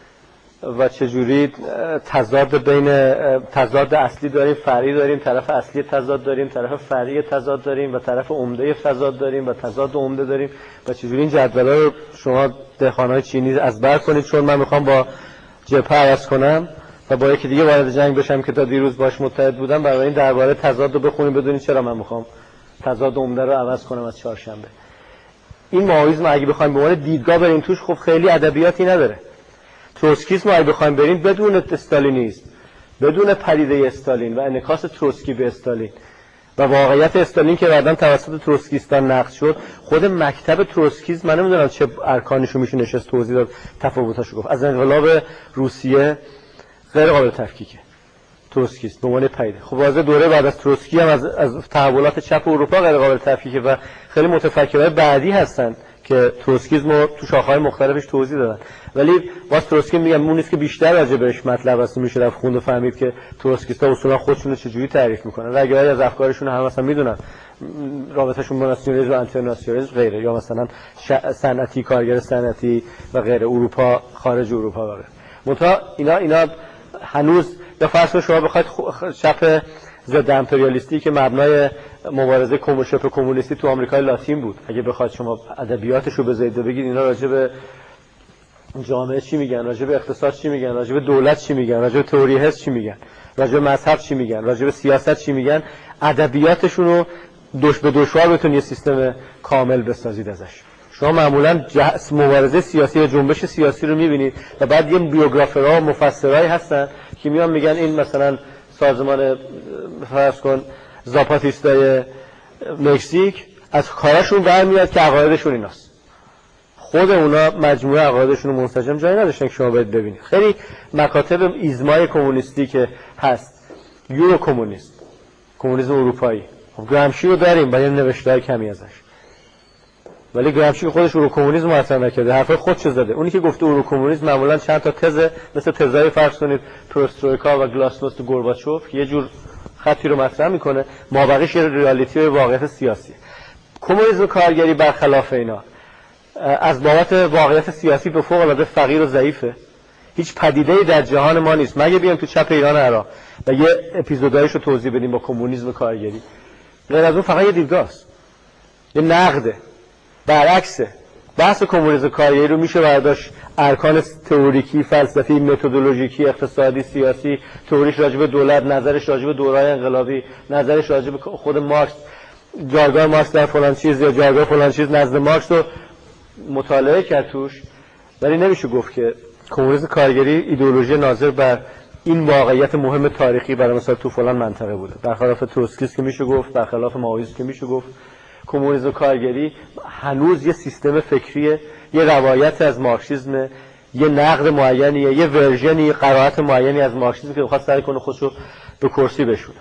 و چجوری تضاد بین تضاد اصلی داریم، فرعی داریم، طرف اصلی تضاد داریم، طرف فرعی تضاد داریم و طرف عمده تضاد داریم و تضاد عمده داریم و چجوری این جدول‌ها رو شما دهقان‌های چینی از بر کنید. چون من میخوام با جبهه عوض کنم و با یکی دیگه وارد جنگ بشم که تا دیروز باش متحد بودم، برای این درباره تضاد رو بخونیم بدونید چرا من میخوام تضاد عمده رو عوض کنم از چهارشنبه. این مائویسم اگه بخوایم به عنوان دیدگاه بریم توش خب خیلی ادبیاتی نداره. تروتسکیسم اگه بخوایم بریم بدون استالینیسم، بدون پدیده استالین و انعکاس تروتسکی به استالین و واقعیت استالین که بعداً توسط تروتسکیستان نقد شد، خود مکتب تروتسکیسم من نمیدونم چه ارکانشو میشه نشست توضیح داد، تفاوتاشو گفت. از انقلاب روسیه غیر قابل تفکیکه تروتسکیسم به عنوان پدیده. خب واضح دوره بعد از تروتسکی هم از از تحولات چپ اروپا غیر قابل تفکیکه و خیلی متفکرای بعدی هستن که تروتسکیسم رو تو شاخه‌های مختلفش توضیح دادن. ولی باز تروتسکی میگم اون نیست که بیشتر راجع بهش مطلب است میشه رفت خوند و فهمید که تروتسکیستا اصولا خودشون رو چجوری تعریف میکنن. رگه‌ای از افکارشون هم مثلا میدونن رابطه‌شون با ناسیونالیسم و آنتی ناسیونالیسم غیره، یا مثلا صنعتی کارگر صنعتی و غیره، اروپا خارج اروپا و غیره. منتها اینا اینا هنوز یا فرض کنید شما بخواید چپ ضد امپریالیستی که مبنای مبارزه کمونیسم کمونیستی تو آمریکای لاتین بود، اگه بخواید شما ادبیاتش رو بذارید بگید اینا راجع به جامعه چی میگن، راجع به اقتصاد چی میگن، راجع به دولت چی میگن، راجع به تئوری حس چی میگن، راجع به مذهب چی میگن، راجع به سیاست چی میگن، ادبیاتشون رو دوش به دوشوار بتونید یه سیستم کامل بسازید ازش. شما معمولا مبارزه سیاسی و جنبش سیاسی رو میبینید و بعد یه بیوگرافرها و مفسرایی هستن که میان میگن این مثلا سازمان فرض کن زاپاتیستای مکزیک از کاراشون برمیاد که عقایدشون ایناست. خود اونا مجموعه عقایدشون رو منسجم جایی نداشتن که شما باید ببینید. خیلی مکاتب ایزمای کمونیستی که هست، یورو کمونیست، کمونیسم اروپایی، خب گرامشی رو داریم با یه نوشته‌های کمی ازش، ولی گرامشی خودش اورو کمونیسم مطرح نکرده، حرفای خودش زده. اونی که گفته اورو کمونیسم معمولا چند تا تز مثل تزای فرض کنید پروسترویکا و گلاسنوست و گورباچوف که یه جور خطی رو مطرح میکنه، مابقیش یه ریالیتی و واقعیت سیاسی. کمونیسم کارگری برخلاف اینا از بابت واقعیت سیاسی به فوق العاده فقیر و ضعیفه. هیچ پدیده‌ای در جهان ما نیست مگه بیام تو چپ ایران عراق و یه اپیزودایش رو توضیح بدیم با کمونیسم کارگری. غیر از اون فقط یه دیدگاهست، یه نقده. برعکس بحث کمونیسم کارگری رو میشه برداشت ارکان تئوریکی، فلسفی، متدولوژیکی، اقتصادی، سیاسی، تئوریش راجع به دولت، نظرش راجع به دوره‌های انقلابی، نظرش راجع به خود مارکس، جایگاه مارکس در فلان چیز یا جایگاه فلان چیز نزد مارکس رو مطالعه کرد توش. ولی نمیشه گفت که کمونیسم کارگری ایدئولوژی ناظر بر این واقعیت مهم تاریخی برای مثلا تو فلان منطقه بوده. برخلاف تروتسکیسم که میشه گفت، برخلاف مائویسم که میشه گفت، کمونیسم کارگری هنوز یه سیستم فکریه، یه روایت از مارکسیسم، یه نقد معینیه، یه ورژنی، قرائت معینی از مارکسیسم که بخواد سعی کنه خودشو به کرسی بشونه.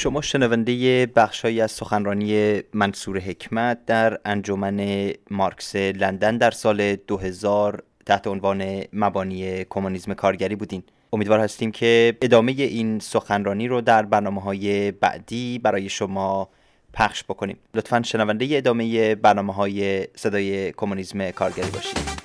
شما شنونده بخشایی از سخنرانی منصور حکمت در انجمن مارکس لندن در سال دو هزار تحت عنوان مبانی کمونیسم کارگری بودین. امیدوار هستیم که ادامه این سخنرانی رو در برنامه‌های بعدی برای شما پخش بکنیم. لطفاً شنونده ادامه برنامه‌های صدای کمونیسم کارگری باشید.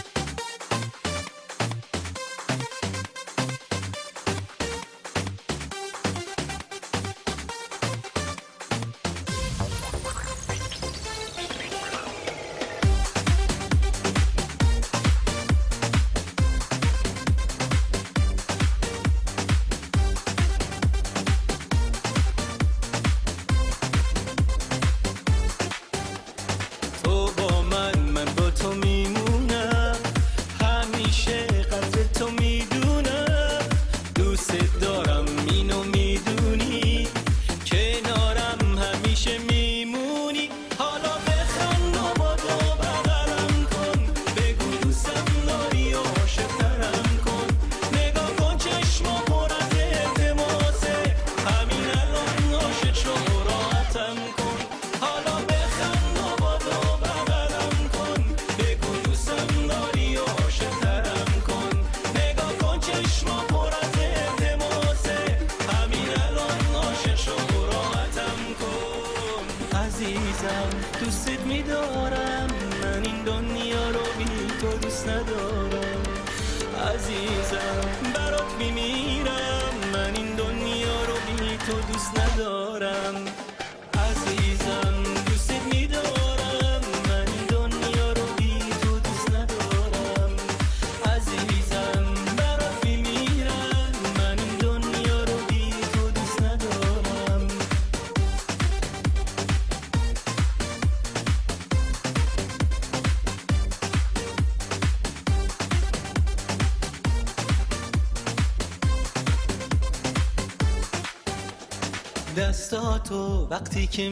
دستاتو وقتی که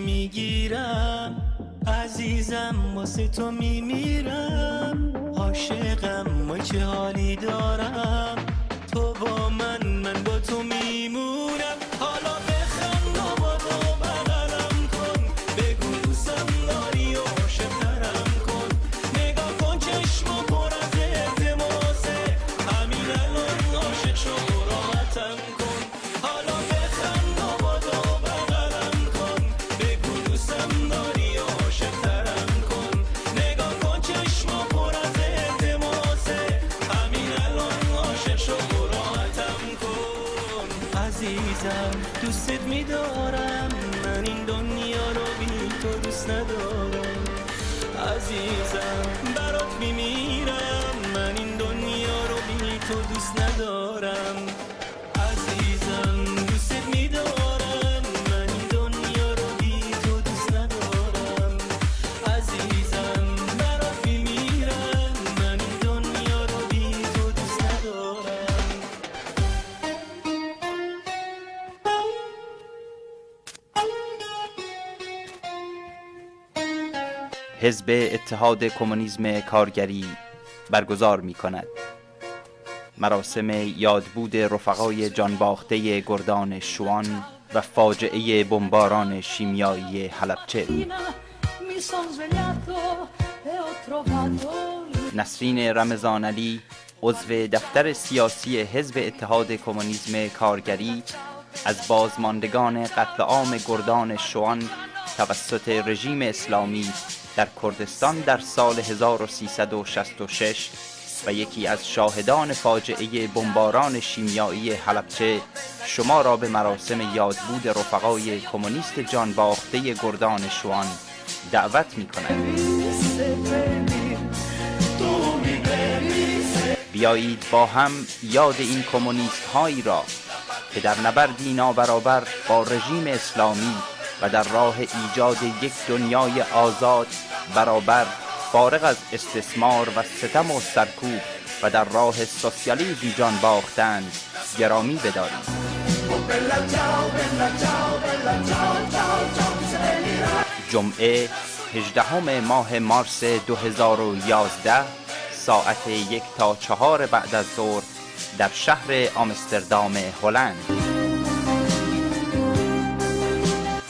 میگیرم عزیزم واسه تو میمیرم، عاشقم ما چه حالی دارم، تو با من من با تو میمونم، حالا بخند و بادو بغلم کن، بگو دوستم داری و عاشقترم کن، نگاه کن چشمو پر از التماسه، همین الان عاشق شو راحتم کن، حالا بخند و بادو بغلم کن، بگو دوستم داری و عاشقترم کن، نگاه کن چشمو پر از التماسه، همین الان عاشق شو راحتم کن. عزیزم دوستت میدارم، من این دنیا رو بی تو دوست ندارم، عزیزم برات میمیرم، من این دنیا رو بی تو دوست ندارم، عزیزم دوستت میدارم، من این دنیا رو بی تو دوست ندارم، عزیزم برات میمیرم، من این دنیا رو بی تو دوست ندارم. حزب اتحاد کمونیسم کارگری برگزار می کند مراسم یادبود رفقای جانباخته گردان شوان و فاجعه بمباران شیمیایی حلبچه. نسرین رمضان علی، عضو دفتر سیاسی حزب اتحاد کمونیسم کارگری، از بازماندگان قتل عام گردان شوان توسط رژیم اسلامی در کردستان در سال هزار و سیصد و شصت و شش و یکی از شاهدان فاجعه بمباران شیمیایی حلبچه شما را به مراسم یادبود رفقای کمونیست جانباخته گردان شوان دعوت می کند. بیایید با هم یاد این کمونیست هایی را که در نبردی نابرابر با رژیم اسلامی و در راه ایجاد یک دنیای آزاد برابر فارغ از استثمار و ستم و سرکوب و در راه سوسیالیسم جان باختند گرامی بداریم. جمعه هجدهم ماه مارس دو هزار و یازده ساعت یک تا چهار بعد از ظهر در شهر آمستردام هلند.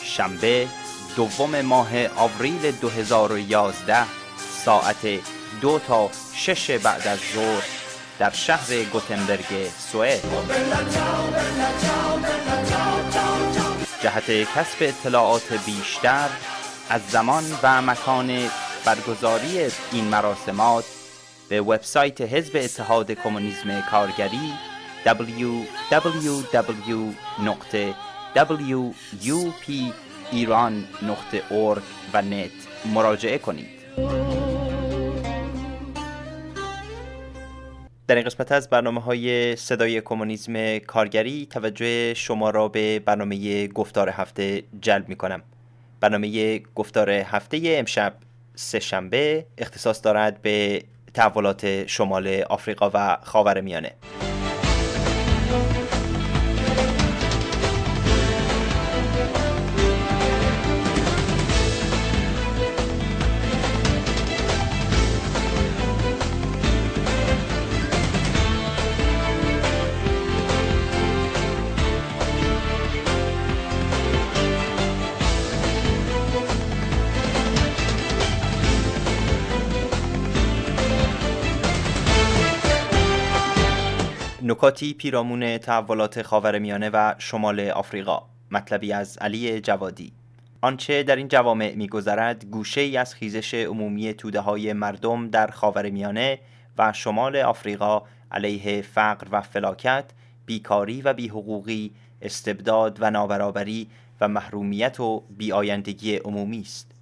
شنبه دوم ماه آوریل دو هزار و یازده ساعت دو تا شش بعد از ظهر در شهر گوتنبرگ سوئد. جهت کسب اطلاعات بیشتر از زمان و مکان برگزاری این مراسمات به وبسایت حزب اتحاد کمونیسم کارگری دبلیو دبلیو دبلیو نقطه دبلیو یو پی ایران نقطه اورگ و نت مراجعه کنید. در این قسمت از برنامه‌های صدای کمونیسم کارگری توجه شما را به برنامه گفتار هفته جلب می‌کنم. برنامه گفتار هفته امشب سه شنبه اختصاص دارد به تحولات شمال آفریقا و خاورمیانه. نکاتی پیرامون تحولات خاورمیانه و شمال آفریقا. مطلبی از علی جوادی. آنچه در این جوامع می‌گذرد گوشه‌ای از خیزش عمومی توده‌های مردم در خاورمیانه و شمال آفریقا علیه فقر و فلاکت، بیکاری و بی‌حقوقی، استبداد و نابرابری و محرومیت و بی‌آیندگی عمومی است.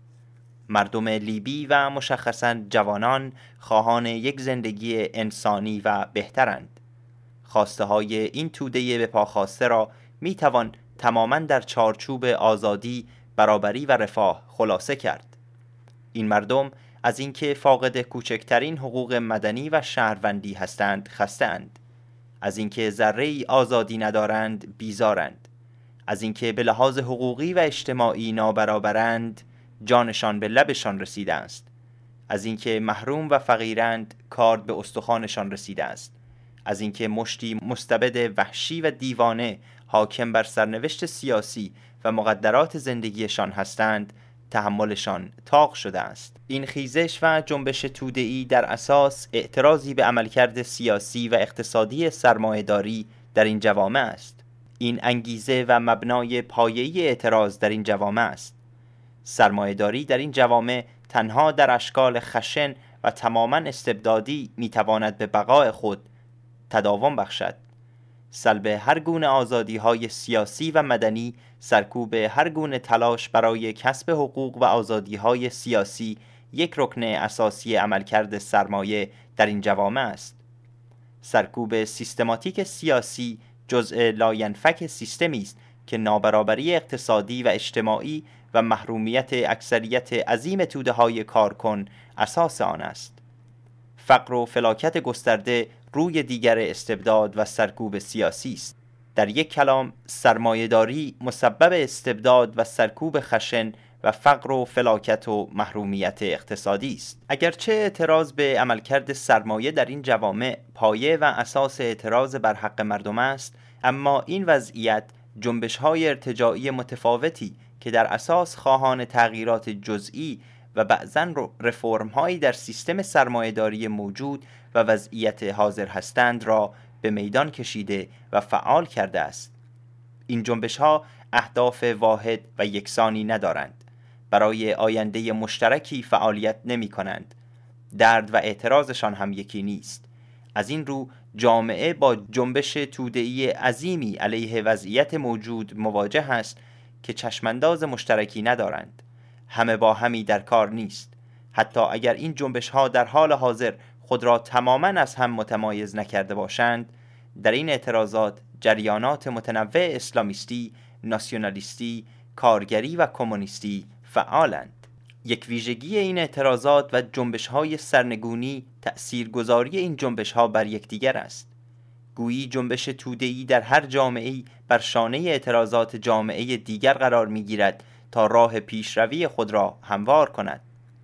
مردم لیبی و مشخصاً جوانان خواهان یک زندگی انسانی و بهترند. خواسته های این توده به پاخواسته را می توان تماماً در چارچوب آزادی، برابری و رفاه خلاصه کرد. این مردم از اینکه فاقد کوچکترین حقوق مدنی و شهروندی هستند خسته اند. از اینکه ذره‌ای آزادی ندارند بیزارند. از اینکه به لحاظ حقوقی و اجتماعی نابرابرند جانشان به لبشان رسیده است. از اینکه محروم و فقیرند کارد به استخوانشان رسیده است. از اینکه مشتی مستبد وحشی و دیوانه حاکم بر سرنوشت سیاسی و مقدرات زندگیشان هستند تحملشان طاق شده است. این خیزش و جنبش توده‌ای در اساس اعتراضی به عملکرد سیاسی و اقتصادی سرمایه‌داری در این جوامع است. این انگیزه و مبنای پایه‌ای اعتراض در این جوامع است. سرمایه‌داری در این جوامع تنها در اشکال خشن و تماماً استبدادی میتواند به بقای خود تداوم بخشد. سلب هر گونه آزادی‌های سیاسی و مدنی، سرکوب هر گونه تلاش برای کسب حقوق و آزادی‌های سیاسی یک رکن اساسی عملکرد سرمایه در این جوامع است. سرکوب سیستماتیک سیاسی جزء لاینفک سیستمی است که نابرابری اقتصادی و اجتماعی و محرومیت اکثریت عظیم توده‌های کارکن اساس آن است. فقر و فلاکت گسترده روی دیگر استبداد و سرکوب سیاسی است. در یک کلام سرمایه‌داری مسبب استبداد و سرکوب خشن و فقر و فلاکت و محرومیت اقتصادی است. اگرچه اعتراض به عملکرد سرمایه در این جوامع پایه و اساس اعتراض بر حق مردم است، اما این وضعیت جنبش‌های ارتجاعی متفاوتی که در اساس خواهان تغییرات جزئی و بعضاً رفرم‌هایی در سیستم سرمایه‌داری موجود و وضعیت حاضر هستند را به میدان کشیده و فعال کرده است. این جنبش‌ها اهداف واحد و یکسانی ندارند. برای آینده مشترکی فعالیت نمی‌کنند. درد و اعتراضشان هم یکی نیست. از این رو جامعه با جنبش توده‌ای عظیمی علیه وضعیت موجود مواجه است که چشمانداز مشترکی ندارند. همه با همی در کار نیست. حتی اگر این جنبش‌ها در حال حاضر خود را تماماً از هم متمایز نکرده باشند، در این اعتراضات جریانات متنوع اسلامیستی، ناسیونالیستی، کارگری و کمونیستی فعالند. یک ویژگی این اعتراضات و جنبش‌های سرنگونی تأثیرگذاری این جنبش‌ها بر یکدیگر است. گویی جنبش توده‌ای در هر جامعه‌ای بر شانه اعتراضات جامعه دیگر قرار می‌گیرد تا راه پیشروی خود را هموار کند.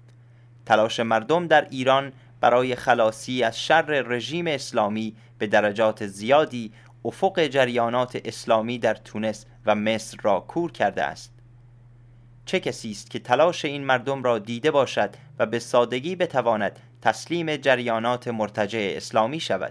تلاش مردم در ایران برای خلاصی از شر رژیم اسلامی به درجات زیادی افق جریانات اسلامی در تونس و مصر را کور کرده است. چه کسی است که تلاش این مردم را دیده باشد و به سادگی بتواند تسلیم جریانات مرتجع اسلامی شود؟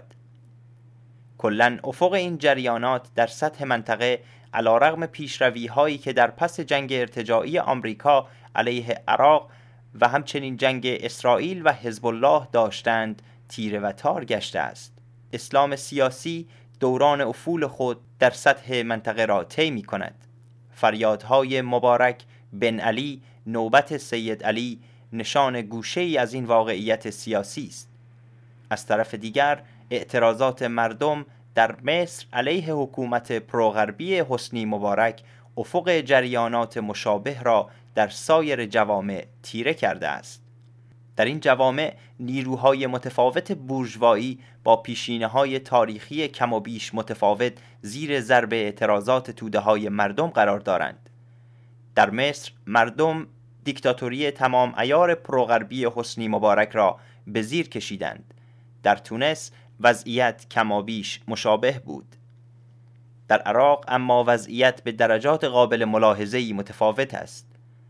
کلاً افق این جریانات در سطح منطقه علیرغم پیشروی هایی که در پس جنگ ارتجاعی آمریکا علیه عراق و همچنین جنگ اسرائیل و حزب الله داشتند تیره و تار گشته است. اسلام سیاسی دوران افول خود در سطح منطقه را طی می کند. فریادهای مبارک، بن علی، نوبت سید علی نشان گوشه ای از این واقعیت سیاسی است. از طرف دیگر اعتراضات مردم در مصر علیه حکومت پروغربی حسنی مبارک افق جریانات مشابه را در سایر جوامع تیره کرده است. در این جوامع نیروهای متفاوت بورژوایی با پیشینه‌های تاریخی کم و بیش متفاوت زیر ضرب اعتراضات توده‌های مردم قرار دارند. در مصر مردم دیکتاتوری تمام عیار پروغربی حسنی مبارک را به زیر کشیدند. در تونس وضعیت کمابیش مشابه بود. در عراق اما وضعیت به درجات قابل ملاحظه‌ای متفاوت است.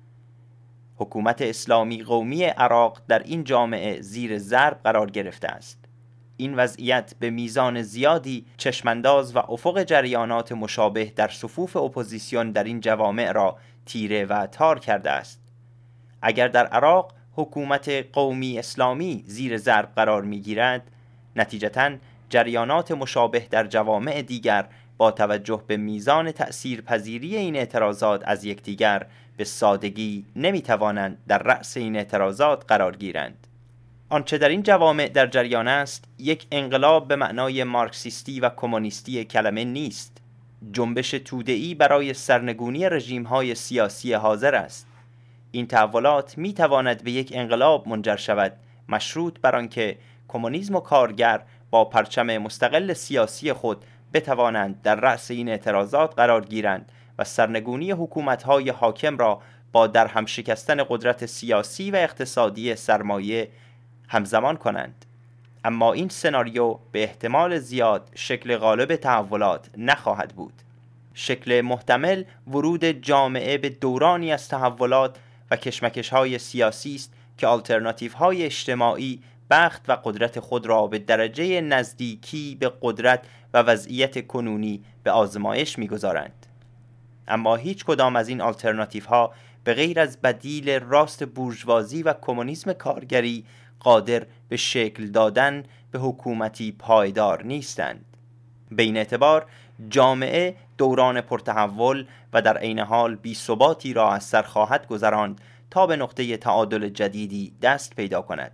حکومت اسلامی قومی عراق در این جامعه زیر ضرب قرار گرفته است. این وضعیت به میزان زیادی چشمانداز و افق جریانات مشابه در صفوف اپوزیسیون در این جوامع را تیره و تار کرده است. اگر در عراق حکومت قومی اسلامی زیر ضرب قرار می‌گیرد، نتیجتاً جریانات مشابه در جوامع دیگر با توجه به میزان تأثیرپذیری این اعتراضات از یکدیگر به سادگی نمی‌توانند در رأس این اعتراضات قرار گیرند. آنچه در این جوامع در جریان است یک انقلاب به معنای مارکسیستی و کمونیستی کلمه نیست. جنبش توده‌ای برای سرنگونی رژیم‌های سیاسی حاضر است. این تحولات می‌تواند به یک انقلاب منجر شود، مشروط بر آنکه کمونیسم و کارگر با پرچم مستقل سیاسی خود بتوانند در رأس این اعتراضات قرار گیرند و سرنگونی حکومت‌های حاکم را با در هم شکستن قدرت سیاسی و اقتصادی سرمایه همزمان کنند. اما این سناریو به احتمال زیاد شکل غالب تحولات نخواهد بود. شکل محتمل ورود جامعه به دورانی از تحولات و کشمکش‌های سیاسی است که آلترناتیوهای اجتماعی بخت و قدرت خود را به درجه نزدیکی به قدرت و وضعیت کنونی به آزمایش می‌گذارند. اما هیچ کدام از این آلترناتیوها به غیر از بدیل راست بورژوازی و کمونیسم کارگری قادر به شکل دادن به حکومتی پایدار نیستند. به این اعتبار جامعه دوران پرتحول و در عین حال بی‌ثباتی را از سر خواهد گذراند تا به نقطه تعادل جدیدی دست پیدا کند.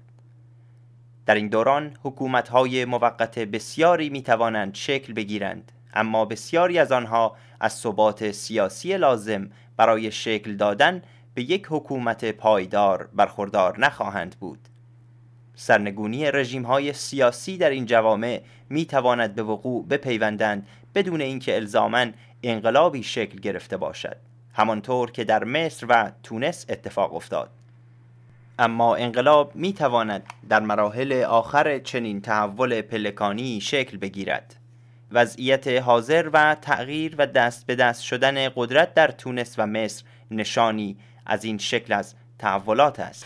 در این دوران حکومت‌های موقت بسیاری می‌توانند شکل بگیرند، اما بسیاری از آنها از ثبات سیاسی لازم برای شکل دادن به یک حکومت پایدار برخوردار نخواهند بود. سرنگونی رژیم‌های سیاسی در این جوامع می‌تواند به وقوع بپیوندند بدون اینکه الزاماً انقلابی شکل گرفته باشد، همانطور که در مصر و تونس اتفاق افتاد. اما انقلاب می‌تواند در مراحل آخر چنین تحول پلکانی شکل بگیرد. وضعیت حاضر و تغییر و دست به دست شدن قدرت در تونس و مصر نشانی از این شکل از تحولات است.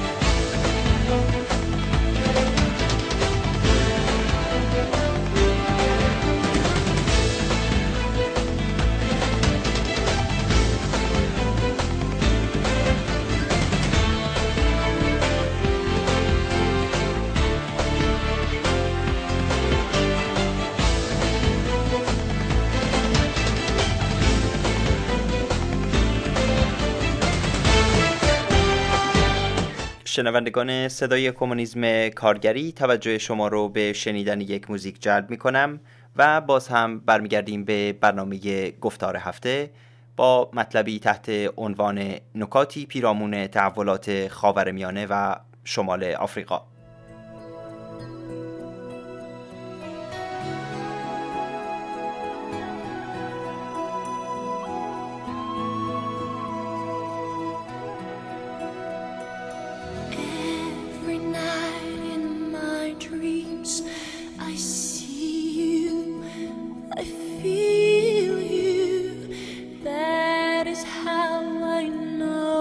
شنوندگان صدای کمونیسم کارگری، توجه شما رو به شنیدن یک موزیک جلب می کنم و باز هم برمیگردیم به برنامه گفتار هفته با مطلبی تحت عنوان نکاتی پیرامون تحولات خاورمیانه و شمال آفریقا. That is how I know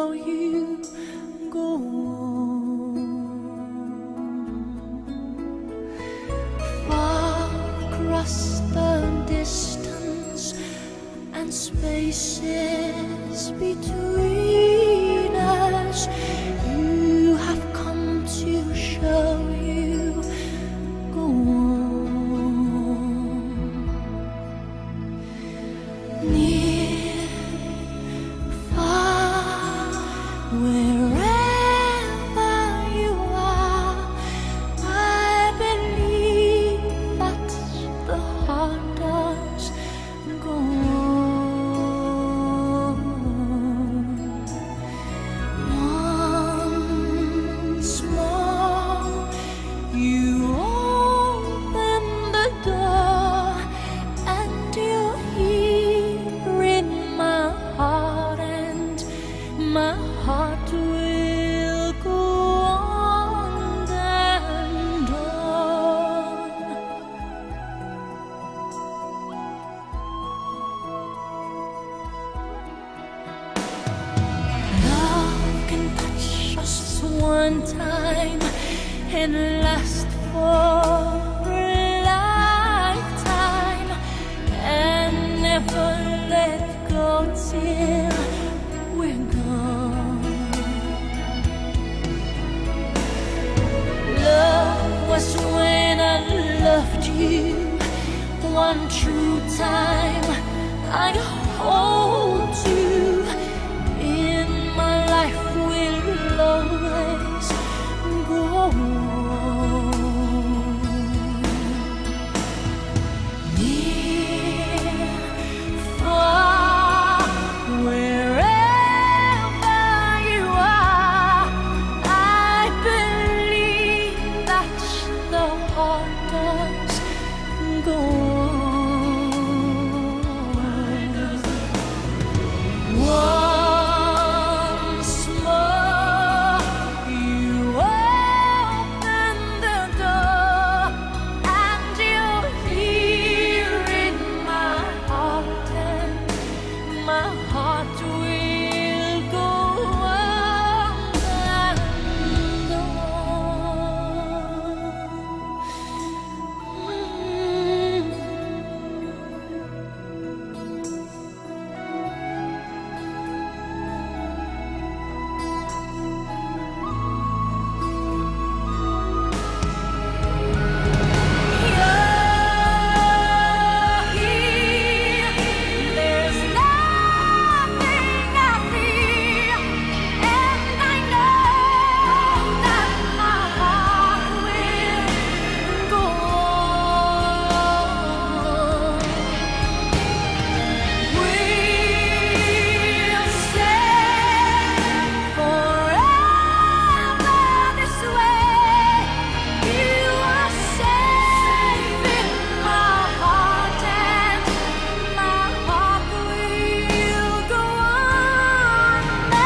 one time and last for a lifetime and never let go till we're gone. Love was when I loved you one true time. I hold you in my life will always go on. Near, far, wherever you are, I believe that the heart does go on. Once more, you open the door, and you're here in my heart, and my heart will go on and there's nothing I fear, and I know that my heart will go on. We'll stay forever this way. You are safe in my heart, and my heart will go on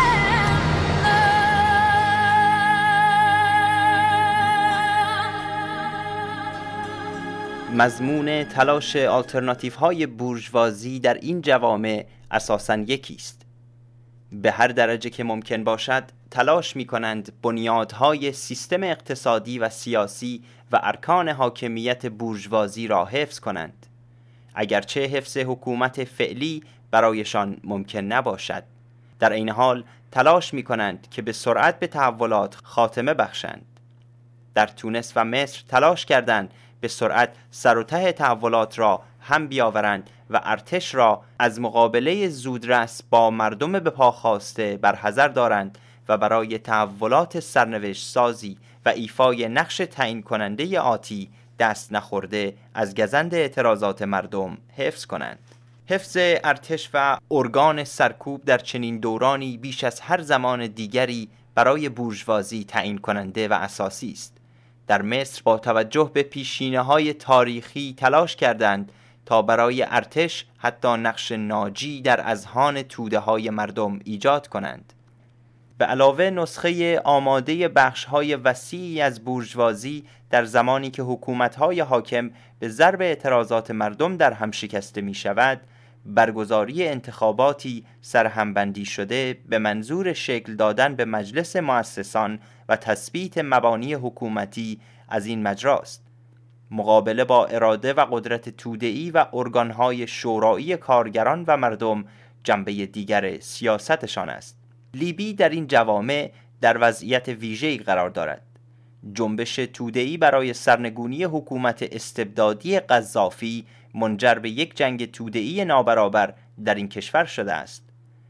and مضمون تلاش آلترناتیو های بورژوازی در این جوامع اساساً یکی است. به هر درجه که ممکن باشد تلاش می کنند بنیادهای سیستم اقتصادی و سیاسی و ارکان حاکمیت بورژوازی را حفظ کنند، اگرچه حفظ حکومت فعلی برایشان ممکن نباشد. در این حال تلاش می کنند که به سرعت به تحولات خاتمه بخشند. در تونس و مصر تلاش کردند به سرعت سر و ته تحولات را هم بیاورند و ارتش را از مقابله زودرس با مردم به پا خواسته برحذر دارند و برای تحولات سرنوشت سازی و ایفای نقش تعیین کننده آتی دست نخورده از گزند اعتراضات مردم حفظ کنند. حفظ ارتش و ارگان سرکوب در چنین دورانی بیش از هر زمان دیگری برای بورژوازی تعیین کننده و اساسی است. در مصر با توجه به پیشینه‌های تاریخی تلاش کردند تا برای ارتش حتی نقش ناجی در اذهان توده‌های مردم ایجاد کنند. به علاوه نسخه آماده بخش‌های وسیعی از بورژوازی در زمانی که حکومت‌های حاکم به ضرب اعتراضات مردم در هم شکسته می‌شود، برگزاری انتخاباتی سرهمبندی شده به منظور شکل دادن به مجلس مؤسسان و تثبیت مبانی حکومتی از این مجراست. مقابله با اراده و قدرت توده‌ای و ارگان‌های شورایی کارگران و مردم جنبه دیگر سیاستشان است. لیبی در این جوامع در وضعیت ویژه‌ای قرار دارد. جنبش توده‌ای برای سرنگونی حکومت استبدادی قذافی منجر به یک جنگ توده‌ای نابرابر در این کشور شده است.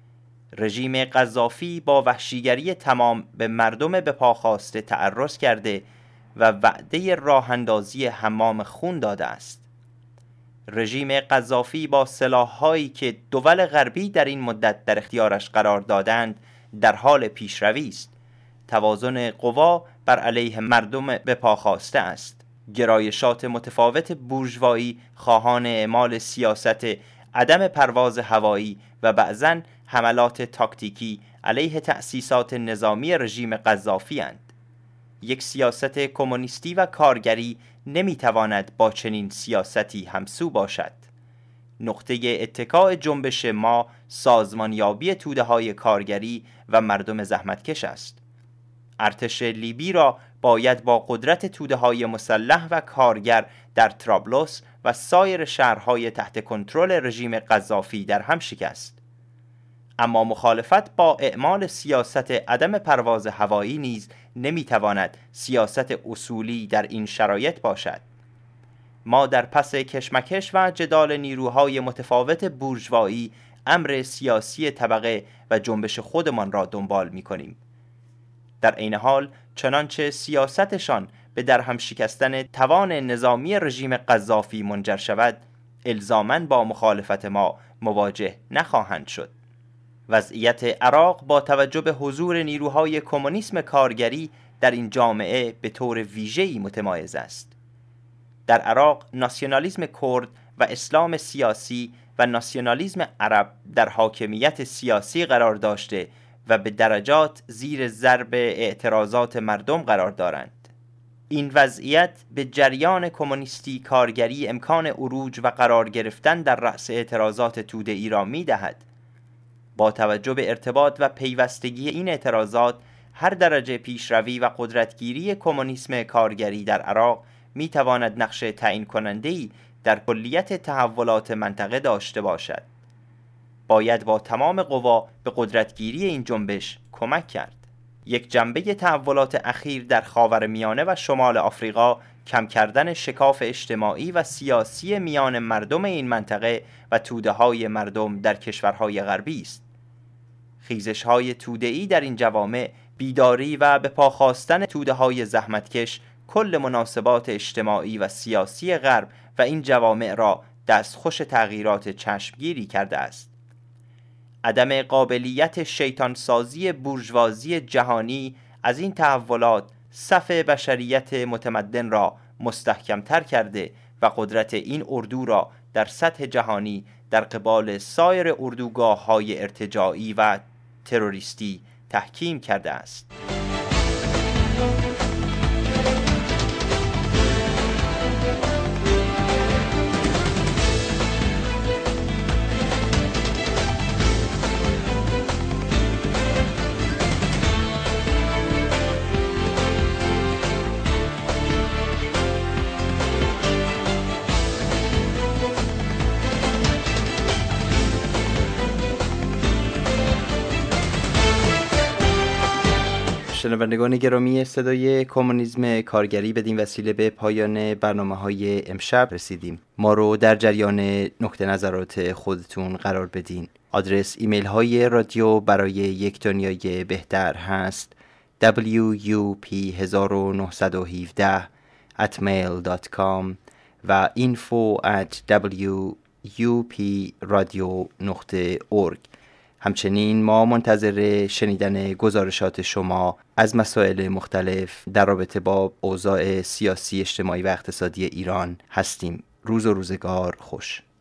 رژیم قذافی با وحشیگری تمام به مردم به پا خواسته تعرض کرده و وعده راه اندازی حمام خون داده است. رژیم قذافی با سلاح‌هایی که دول غربی در این مدت در اختیارش قرار دادند در حال پیشروی است. توازن قوا بر علیه مردم به پا خواسته است. گرایشات متفاوت بورژوایی خواهان اعمال سیاست عدم پرواز هوایی و بعضاً حملات تاکتیکی علیه تأسیسات نظامی رژیم قذافی اند. یک سیاست کمونیستی و کارگری نمیتواند با چنین سیاستی همسو باشد. نقطه اتکاء جنبش ما سازمانیابی توده‌های کارگری و مردم زحمتکش است. ارتش لیبی را باید با قدرت توده‌های مسلح و کارگر در طرابلس و سایر شهرهای تحت کنترل رژیم قذافی در هم شکست. اما مخالفت با اعمال سیاست عدم پرواز هوایی نیز نمیتواند سیاست اصولی در این شرایط باشد. ما در پس کشمکش و جدال نیروهای متفاوت بورژوایی امر سیاسی طبقه و جنبش خودمان را دنبال می‌کنیم. در عین حال چنانچه سیاستشان به درهم شکستن توان نظامی رژیم قذافی منجر شود، الزاماً با مخالفت ما مواجه نخواهند شد. وضعیت عراق با توجه به حضور نیروهای کمونیسم کارگری در این جامعه به طور ویژه‌ای متمایز است. در عراق ناسیونالیسم کرد و اسلام سیاسی و ناسیونالیسم عرب در حاکمیت سیاسی قرار داشته و به درجات زیر ضرب اعتراضات مردم قرار دارند. این وضعیت به جریان کمونیستی کارگری امکان عروج و قرار گرفتن در رأس اعتراضات توده‌ای را می‌دهد. با توجه به ارتباط و پیوستگی این اعتراضات، هر درجه پیشروی و قدرتگیری کمونیسم کارگری در عراق می‌تواند نقش تعیین کننده‌ای در کلیت تحولات منطقه داشته باشد. باید با تمام قوا به قدرتگیری این جنبش کمک کرد. یک جنبه تحولات اخیر در خاورمیانه و شمال آفریقا کم کردن شکاف اجتماعی و سیاسی میان مردم این منطقه و توده‌های مردم در کشورهای غربی است. خیزش‌های توده‌ای در این جوامع، بیداری و به پا خواستن توده‌های زحمتکش کل مناسبات اجتماعی و سیاسی غرب و این جوامع را دستخوش تغییرات چشمگیری کرده است. عدم قابلیت شیطانسازی بورژوازی جهانی از این تحولات صف بشریت متمدن را مستحکمتر کرده و قدرت این اردو را در سطح جهانی در قبال سایر اردوگاه‌های ارتجاعی و تروریستی تحکیم کرده است. شنوندگان گرامی صدای کمونیسم کارگری، بدین وسیله به پایان برنامه‌های امشب رسیدیم. ما رو در جریان نقطه نظرات خودتون قرار بدین. آدرس ایمیل های رادیو برای یک دنیای بهتر هست دبلیو یو پی نه یک هفت ات میل دات کام و اینفو ات دبلیو یو پی رادیو دات اورگ. همچنین ما منتظر شنیدن گزارشات شما از مسائل مختلف در رابطه با اوضاع سیاسی، اجتماعی و اقتصادی ایران هستیم. روز و روزگار خوش.